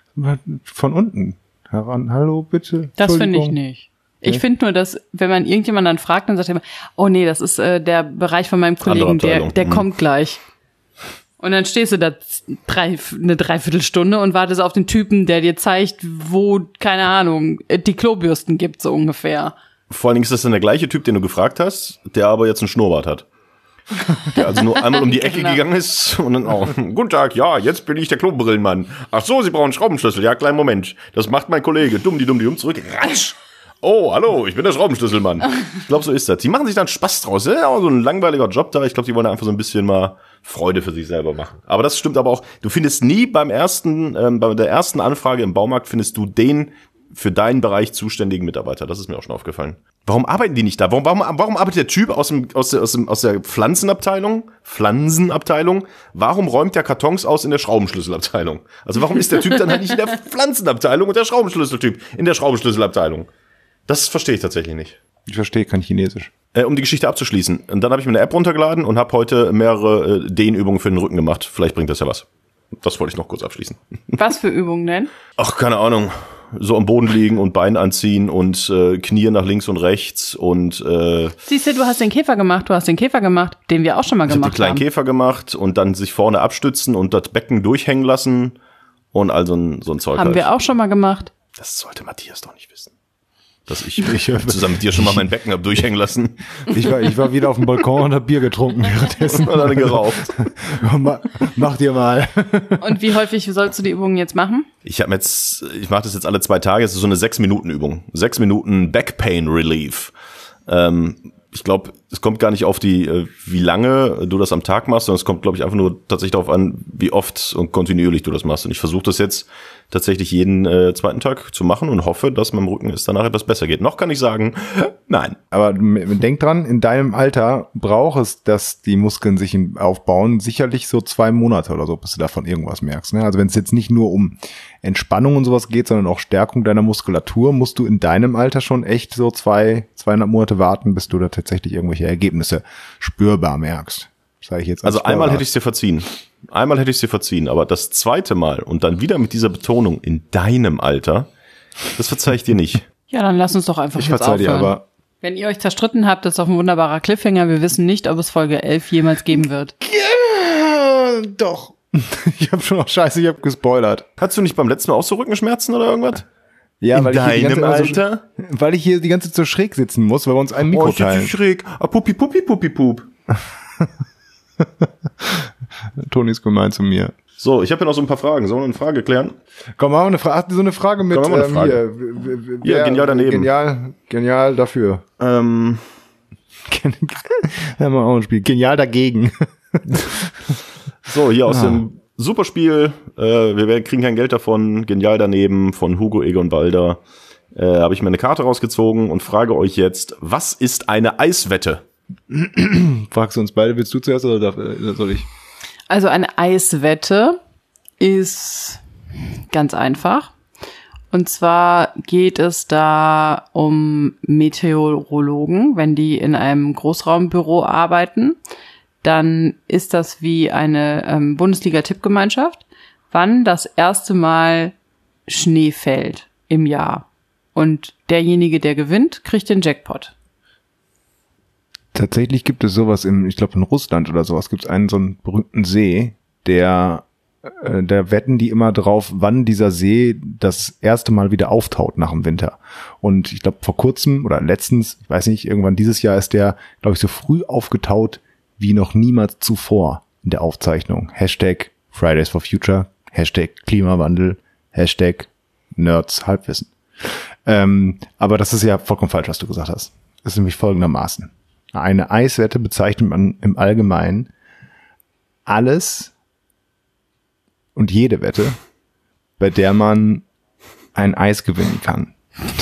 von unten heran. Hallo, bitte. Das finde ich Entschuldigung. nicht. Ich finde nur, dass, wenn man irgendjemand dann fragt, dann sagt er immer, oh nee, das ist äh, der Bereich von meinem Kollegen, der, Abteilung. der Mhm. kommt gleich. Und dann stehst du da drei, eine Dreiviertelstunde und wartest auf den Typen, der dir zeigt, wo, keine Ahnung, die Klobürsten gibt, so ungefähr. Vor allen Dingen ist das dann der gleiche Typ, den du gefragt hast, der aber jetzt einen Schnurrbart hat. Der also nur einmal um die Ecke Genau. gegangen ist und dann auch, guten Tag, ja, jetzt bin ich der Klobrillenmann. Ach so, Sie brauchen einen Schraubenschlüssel. Ja, kleinen Moment. Das macht mein Kollege. Dumm, die dumm, die dumm, zurück. Ratsch. Oh, hallo, ich bin der Schraubenschlüsselmann. Ich glaube, so ist das. Die machen sich dann Spaß draus. Ja, auch so ein langweiliger Job da. Ich glaube, die wollen einfach so ein bisschen mal Freude für sich selber machen. Aber das stimmt aber auch. Du findest nie beim ersten, ähm, bei der ersten Anfrage im Baumarkt findest du den für deinen Bereich zuständigen Mitarbeiter. Das ist mir auch schon aufgefallen. Warum arbeiten die nicht da? Warum, warum, warum arbeitet der Typ aus, dem, aus, der, aus, dem, aus der Pflanzenabteilung, Pflanzenabteilung, warum räumt der Kartons aus in der Schraubenschlüsselabteilung? Also warum ist der Typ dann halt nicht in der Pflanzenabteilung und der Schraubenschlüsseltyp in der Schraubenschlüsselabteilung? Das verstehe ich tatsächlich nicht. Ich verstehe kein Chinesisch. Äh, um die Geschichte abzuschließen. Und dann habe ich mir eine App runtergeladen und habe heute mehrere äh, Dehnübungen für den Rücken gemacht. Vielleicht bringt das ja was. Das wollte ich noch kurz abschließen. Was für Übungen denn? Ach, keine Ahnung. So am Boden liegen und Bein anziehen und äh, Knie nach links und rechts und äh, Siehst du, du hast den Käfer gemacht, du hast den Käfer gemacht, den wir auch schon mal ich habe den gemacht kleinen haben. Käfer gemacht und dann sich vorne abstützen und das Becken durchhängen lassen und all so ein, so ein Zeug. Haben halt. wir auch schon mal gemacht. Das sollte Matthias doch nicht wissen. Dass ich, ich zusammen mit dir schon mal mein Becken hab durchhängen lassen Ich war, ich war wieder auf dem Balkon und hab Bier getrunken währenddessen. und dann geraucht. Ma- Mach dir mal. Und wie häufig sollst du die Übungen jetzt machen? Ich habe jetzt, ich mache das jetzt alle zwei Tage. Es ist so eine sechs Minuten Übung, sechs Minuten Back Pain Relief. Ähm, ich glaube, es kommt gar nicht auf die, äh, wie lange du das am Tag machst, sondern es kommt, glaube ich, einfach nur tatsächlich darauf an, wie oft und kontinuierlich du das machst. Und ich versuche das jetzt tatsächlich jeden äh, zweiten Tag zu machen und hoffe, dass meinem Rücken es danach etwas besser geht. Noch kann ich sagen, nein. Aber denk dran, in deinem Alter braucht es, dass die Muskeln sich in- aufbauen, sicherlich so zwei Monate oder so, bis du davon irgendwas merkst. Ne? Also wenn es jetzt nicht nur um Entspannung und sowas geht, sondern auch Stärkung deiner Muskulatur, musst du in deinem Alter schon echt so zwei, zweieinhalb Monate warten, bis du da tatsächlich irgendwelche Ergebnisse spürbar merkst. Sag ich jetzt als Also einmal Sportart. hätte ich es dir verziehen. Einmal hätte ich es dir verziehen, aber das zweite Mal und dann wieder mit dieser Betonung in deinem Alter, das verzeih ich dir nicht. Ja, dann lass uns doch einfach Ich jetzt verzeih dir, aufhören. aber Wenn ihr euch zerstritten habt, das ist doch ein wunderbarer Cliffhanger. Wir wissen nicht, ob es Folge elf jemals geben wird. ja, doch. Ich habe schon auch scheiße, ich habe gespoilert. Hattest du nicht beim letzten Mal auch so Rückenschmerzen oder irgendwas? Ja, In weil ich hier die ganze deinem Zeit so- Alter? weil ich hier die ganze Zeit so schräg sitzen muss, weil wir uns ein Mikro Oh, ich teilen. bin schräg. Ah, Puppi, Puppi, Puppi, Pup. Toni ist gemein zu mir. So, ich habe ja noch so ein paar Fragen. Sollen wir eine Frage klären? Komm, machen wir eine Frage. Ach, so eine Frage mit Komm, machen wir eine ähm, Frage. hier. w- w- Hier, wer- genial daneben. Genial, genial dafür. Ähm, Haben wir auch ein Spiel. Genial dagegen. so, hier aus Ah. dem Superspiel. Äh, wir werden- kriegen kein Geld davon. Genial daneben von Hugo Egon Balder. Äh, habe ich mir eine Karte rausgezogen und frage euch jetzt, was ist eine Eiswette? Fragst du uns beide, willst du zuerst oder darf, äh, soll ich? Also eine Eiswette ist ganz einfach. Und zwar geht es da um Meteorologen. Wenn die in einem Großraumbüro arbeiten, dann ist das wie eine ähm, Bundesliga-Tippgemeinschaft, wann das erste Mal Schnee fällt im Jahr. Und derjenige, der gewinnt, kriegt den Jackpot. Tatsächlich gibt es sowas im, ich glaube in Russland oder sowas, gibt es einen so einen berühmten See, der, äh, da wetten die immer drauf, wann dieser See das erste Mal wieder auftaut nach dem Winter. Und ich glaube vor kurzem oder letztens, ich weiß nicht, irgendwann dieses Jahr ist der, glaube ich, so früh aufgetaut wie noch niemals zuvor in der Aufzeichnung. Hashtag Fridays for Future, Hashtag Klimawandel, Hashtag Nerds Halbwissen. Ähm, aber das ist ja vollkommen falsch, was du gesagt hast. Das ist nämlich folgendermaßen. Eine Eiswette bezeichnet man im Allgemeinen alles und jede Wette bei der man ein Eis gewinnen kann.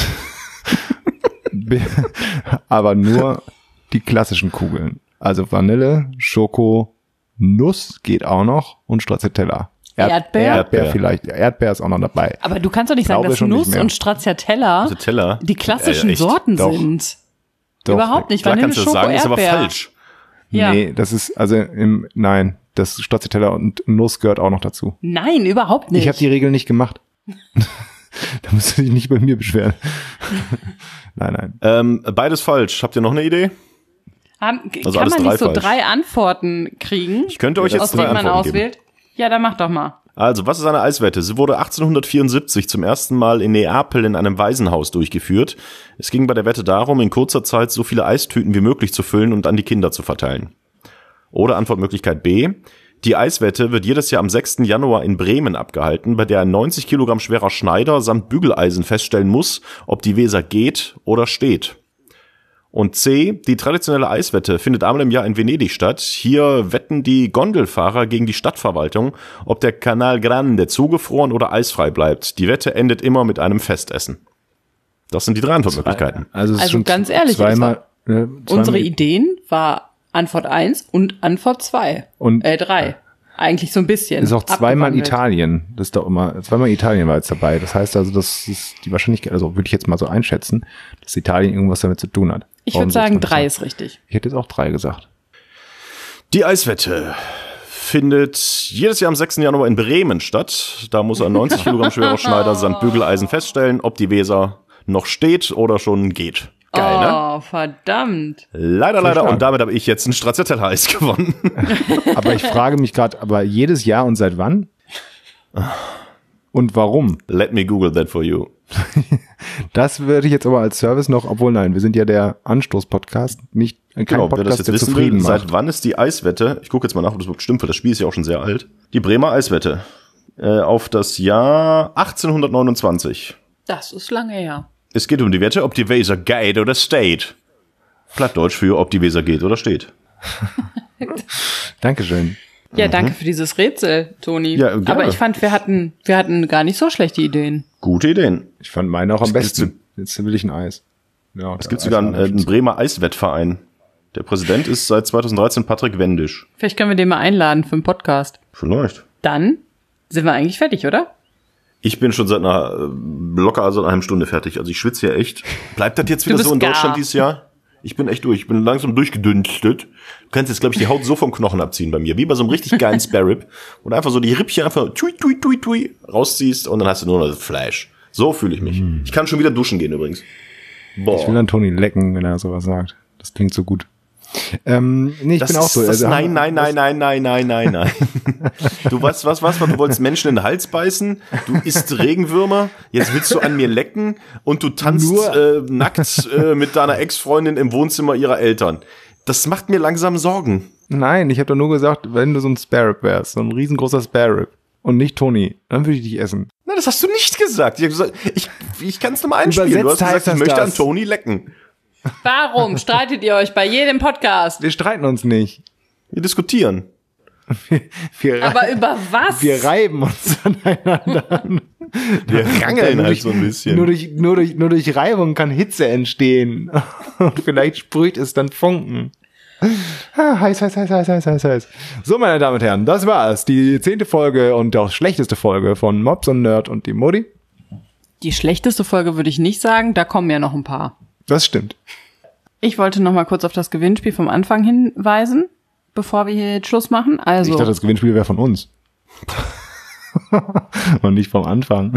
Aber nur die klassischen Kugeln. Also Vanille, Schoko, Nuss geht auch noch und Stracciatella. Erd- Erdbeer? Erdbeer vielleicht. Erdbeer ist auch noch dabei. Aber du kannst doch nicht sagen, Glaube dass schon nicht Nuss mehr. und Stracciatella Stracciatella? die klassischen Äh, echt? Sorten Doch. sind. Doch, Überhaupt nicht. Klar Vanille, kannst du das Schoko, sagen, ist aber Erdbeer. falsch. Ja. Nee, das ist, also im, nein, das Stracciatella und Nuss gehört auch noch dazu. Nein, überhaupt nicht. Ich habe die Regel nicht gemacht. Da musst du dich nicht bei mir beschweren. Nein, nein. Ähm, beides falsch. Habt ihr noch eine Idee? Haben, Also kann alles man drei nicht so falsch. drei Antworten kriegen, Ich könnte euch Ja, jetzt aus drei denen man Antworten geben. auswählt? Ja, dann mach doch mal. Also, was ist eine Eiswette? Sie wurde achtzehnhundertvierundsiebzig zum ersten Mal in Neapel in einem Waisenhaus durchgeführt. Es ging bei der Wette darum, in kurzer Zeit so viele Eistüten wie möglich zu füllen und an die Kinder zu verteilen. Oder Antwortmöglichkeit B. Die Eiswette wird jedes Jahr am sechsten Januar in Bremen abgehalten, bei der ein neunzig Kilogramm schwerer Schneider samt Bügeleisen feststellen muss, ob die Weser geht oder steht. Und C. Die traditionelle Eiswette findet einmal im Jahr in Venedig statt. Hier wetten die Gondelfahrer gegen die Stadtverwaltung, ob der Canal Grande zugefroren oder eisfrei bleibt. Die Wette endet immer mit einem Festessen. Das sind die drei Antwortmöglichkeiten. Also, es ist Also schon ganz ehrlich, zweimal, äh, zweimal Unsere Ideen war Antwort eins und Antwort zwei. Und- äh, drei. Eigentlich so ein bisschen. ist auch zweimal abgewandelt. Italien. Das ist doch immer, zweimal Italien war jetzt dabei. Das heißt also, das ist die Wahrscheinlichkeit, also würde ich jetzt mal so einschätzen, dass Italien irgendwas damit zu tun hat. Ich Warum würde soll's sagen, man drei sagen? ist richtig. Ich hätte jetzt auch drei gesagt. Die Eiswette findet jedes Jahr am sechsten Januar in Bremen statt. Da muss ein neunzig Kilogramm schwerer Schneider samt Bügeleisen feststellen, ob die Weser noch steht oder schon geht. Geil, oh, ne? verdammt. Leider, leider. stark. Und damit habe ich jetzt ein Stracciatella-Eis gewonnen. Aber ich frage mich gerade, aber jedes Jahr und seit wann? Und warum? Let me Google that for you. Das würde ich jetzt aber als Service noch, obwohl nein, wir sind ja der Anstoß-Podcast, nicht kein Genau, wer das Podcast, jetzt der wissen zufrieden will, macht. seit wann ist die Eiswette? Ich gucke jetzt mal nach, ob das wirklich stimmt, weil das Spiel ist ja auch schon sehr alt. Die Bremer Eiswette äh, auf das Jahr achtzehnhundertneunundzwanzig. Das ist lange her. Es geht um die Wette, ob die Weser geht oder steht. Plattdeutsch für, ob die Weser geht oder steht. Dankeschön. Ja, danke für dieses Rätsel, Toni. Ja, gerne. Aber ich fand, wir hatten, wir hatten gar nicht so schlechte Ideen. Gute Ideen. Ich fand meine auch am Es gibt besten. Jetzt will ich ein Eis. Ja, Es gibt sogar einen, äh, einen Bremer Eiswettverein. Der Präsident ist seit zweitausenddreizehn Patrick Wendisch. Vielleicht können wir den mal einladen für einen Podcast. Vielleicht. Dann sind wir eigentlich fertig, oder? Ich bin schon seit einer äh, locker also einer halben Stunde fertig. Also ich schwitze hier echt. Bleibt das jetzt wieder bist so in gar. Deutschland dieses Jahr? Ich bin echt durch. Ich bin langsam durchgedünstet. Du kannst jetzt, glaube ich, die Haut so vom Knochen abziehen bei mir. Wie bei so einem richtig geilen Spare-Rib. Und einfach so die Rippchen einfach tui, tui, tui, tui rausziehst und dann hast du nur noch das Fleisch. So fühle ich mich. Ich kann schon wieder duschen gehen übrigens. Boah. Ich will dann Toni lecken, wenn er sowas sagt. Das klingt so gut. Ähm, nee, ich Das bin auch ist, so. das, also, nein, nein, nein, nein, nein, nein, nein, nein. Du weißt, was, was, was, du wolltest Menschen in den Hals beißen, du isst Regenwürmer, jetzt willst du an mir lecken und du tanzt äh, nackt äh, mit deiner Ex-Freundin im Wohnzimmer ihrer Eltern. Das macht mir langsam Sorgen. Nein, ich habe doch nur gesagt, wenn du so ein Spare-Rib wärst, so ein riesengroßer Spare-Rib und nicht Toni, dann würde ich dich essen. Nein, das hast du nicht gesagt. Ich, hab gesagt, ich, ich kann es nochmal einspielen. Du hast Übersetzt heißt gesagt, ich das möchte das. an Toni lecken. Warum streitet ihr euch bei jedem Podcast? Wir streiten uns nicht. Wir diskutieren. Wir, Aber über was? wir reiben uns aneinander an. Wir rangeln Nur halt durch- so ein bisschen. Nur durch, nur, durch, nur durch Reibung kann Hitze entstehen. Und vielleicht sprüht es dann Funken. Ah, heiß, heiß, heiß, heiß, heiß, heiß, heiß. So, meine Damen und Herren, das war's. Die zehnte Folge und auch schlechteste Folge von Mops und Nerd und die Mutti. Die schlechteste Folge würde ich nicht sagen, da kommen ja noch ein paar. Das stimmt. Ich wollte noch mal kurz auf das Gewinnspiel vom Anfang hinweisen, bevor wir hier jetzt Schluss machen. Also, Ich dachte, das Gewinnspiel wäre von uns. Und nicht vom Anfang.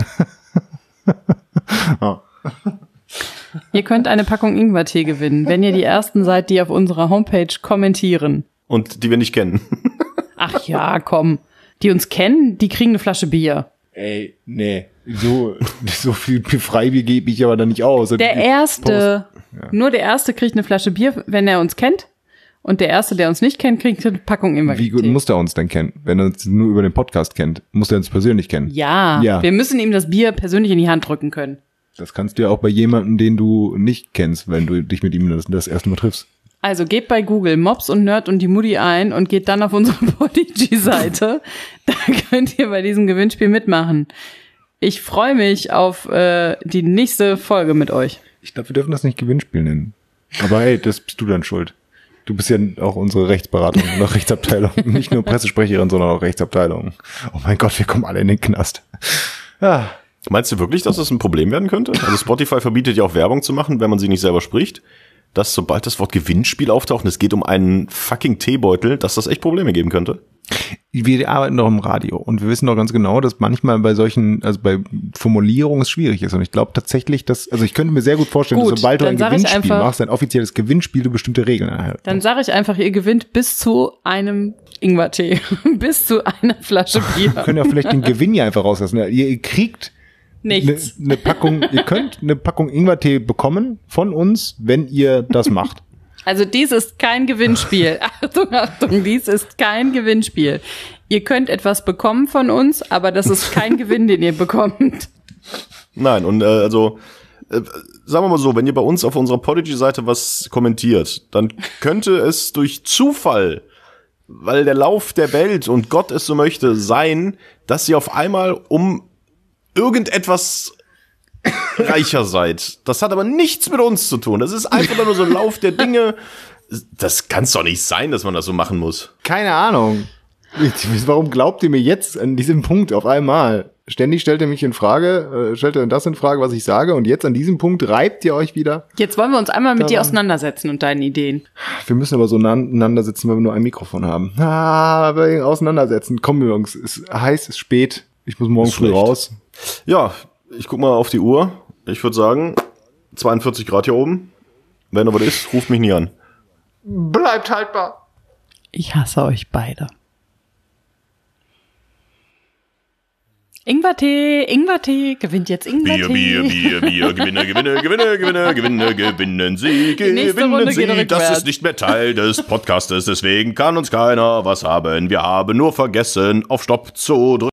Oh. ihr könnt eine Packung Ingwertee gewinnen, wenn ihr die Ersten seid, die auf unserer Homepage kommentieren. Und die wir nicht kennen. Ach ja, komm. Die uns kennen, die kriegen eine Flasche Bier. Ey, nee. So, so viel Freibier gebe ich aber da nicht aus. Der Erste, nur der Erste kriegt eine Flasche Bier, wenn er uns kennt. Und der Erste, der uns nicht kennt, kriegt eine Packung Ingwertee. Wie gut muss er uns denn kennen? Wenn er uns nur über den Podcast kennt, muss er uns persönlich kennen. Ja, Ja. wir müssen ihm das Bier persönlich in die Hand drücken können. Das kannst du ja auch bei jemandem, den du nicht kennst, wenn du dich mit ihm das, das erste Mal triffst. Also geht bei Google Mops und Nerd und die Mutti ein und geht dann auf unsere Podigy-Seite. Da könnt ihr bei diesem Gewinnspiel mitmachen. Ich freue mich auf äh, die nächste Folge mit euch. Ich glaube, wir dürfen das nicht Gewinnspiel nennen. Aber hey, das bist du dann schuld. Du bist ja auch unsere Rechtsberatung und Rechtsabteilung. Nicht nur Pressesprecherin, sondern auch Rechtsabteilung. Oh mein Gott, wir kommen alle in den Knast. Ja. Meinst du wirklich, dass das ein Problem werden könnte? Also Spotify verbietet ja auch Werbung zu machen, wenn man sie nicht selber spricht. Dass sobald das Wort Gewinnspiel auftaucht und es geht um einen fucking Teebeutel, dass das echt Probleme geben könnte? Wir arbeiten doch im Radio und wir wissen doch ganz genau, dass manchmal bei solchen, also bei Formulierungen es schwierig ist. Und ich glaube tatsächlich, dass, also ich könnte mir sehr gut vorstellen, gut, dass sobald du ein Gewinnspiel einfach, machst, ein offizielles Gewinnspiel, du bestimmte Regeln erhältst. Dann sage ich einfach, ihr gewinnt bis zu einem Ingwertee, bis zu einer Flasche Bier. Wir können ja vielleicht den Gewinn ja einfach rauslassen. Ihr, ihr kriegt nichts. Eine ne Packung, ihr könnt eine Packung Ingwertee bekommen von uns, wenn ihr das macht. Also dies ist kein Gewinnspiel. Achtung, Achtung, dies ist kein Gewinnspiel. Ihr könnt etwas bekommen von uns, aber das ist kein Gewinn, den ihr bekommt. Nein, und äh, also äh, sagen wir mal so, wenn ihr bei uns auf unserer Podigy-Seite was kommentiert, dann könnte es durch Zufall, weil der Lauf der Welt und Gott es so möchte, sein, dass ihr auf einmal um irgendetwas reicher seid. Das hat aber nichts mit uns zu tun. Das ist einfach nur so ein Lauf der Dinge. Das kann's doch nicht sein, dass man das so machen muss. Keine Ahnung. Warum glaubt ihr mir jetzt an diesem Punkt auf einmal? Ständig stellt ihr mich in Frage, äh, stellt ihr das in Frage, was ich sage, und jetzt an diesem Punkt reibt ihr euch wieder. Jetzt wollen wir uns einmal mit dir auseinandersetzen und deinen Ideen. Wir müssen aber so aneinander sitzen, weil wir nur ein Mikrofon haben. Ah, aber auseinandersetzen. Komm, Jungs, es ist heiß, es ist spät. Ich muss morgen früh raus. Ja, ich guck mal auf die Uhr. Ich würde sagen, zweiundvierzig Grad hier oben. Wenn aber das ist, ruft mich nie an. Bleibt haltbar. Ich hasse euch beide. Ingwertee, Ingwertee, gewinnt jetzt Ingwertee. Bier, Bier, Bier, Bier, Gewinne, Gewinne, Gewinne, Gewinne, Gewinne, gewinnen Sie, gewinnen Sie. Das ist nicht mehr Teil des Podcastes, deswegen kann uns keiner was haben. Wir haben nur vergessen, auf Stopp zu drücken.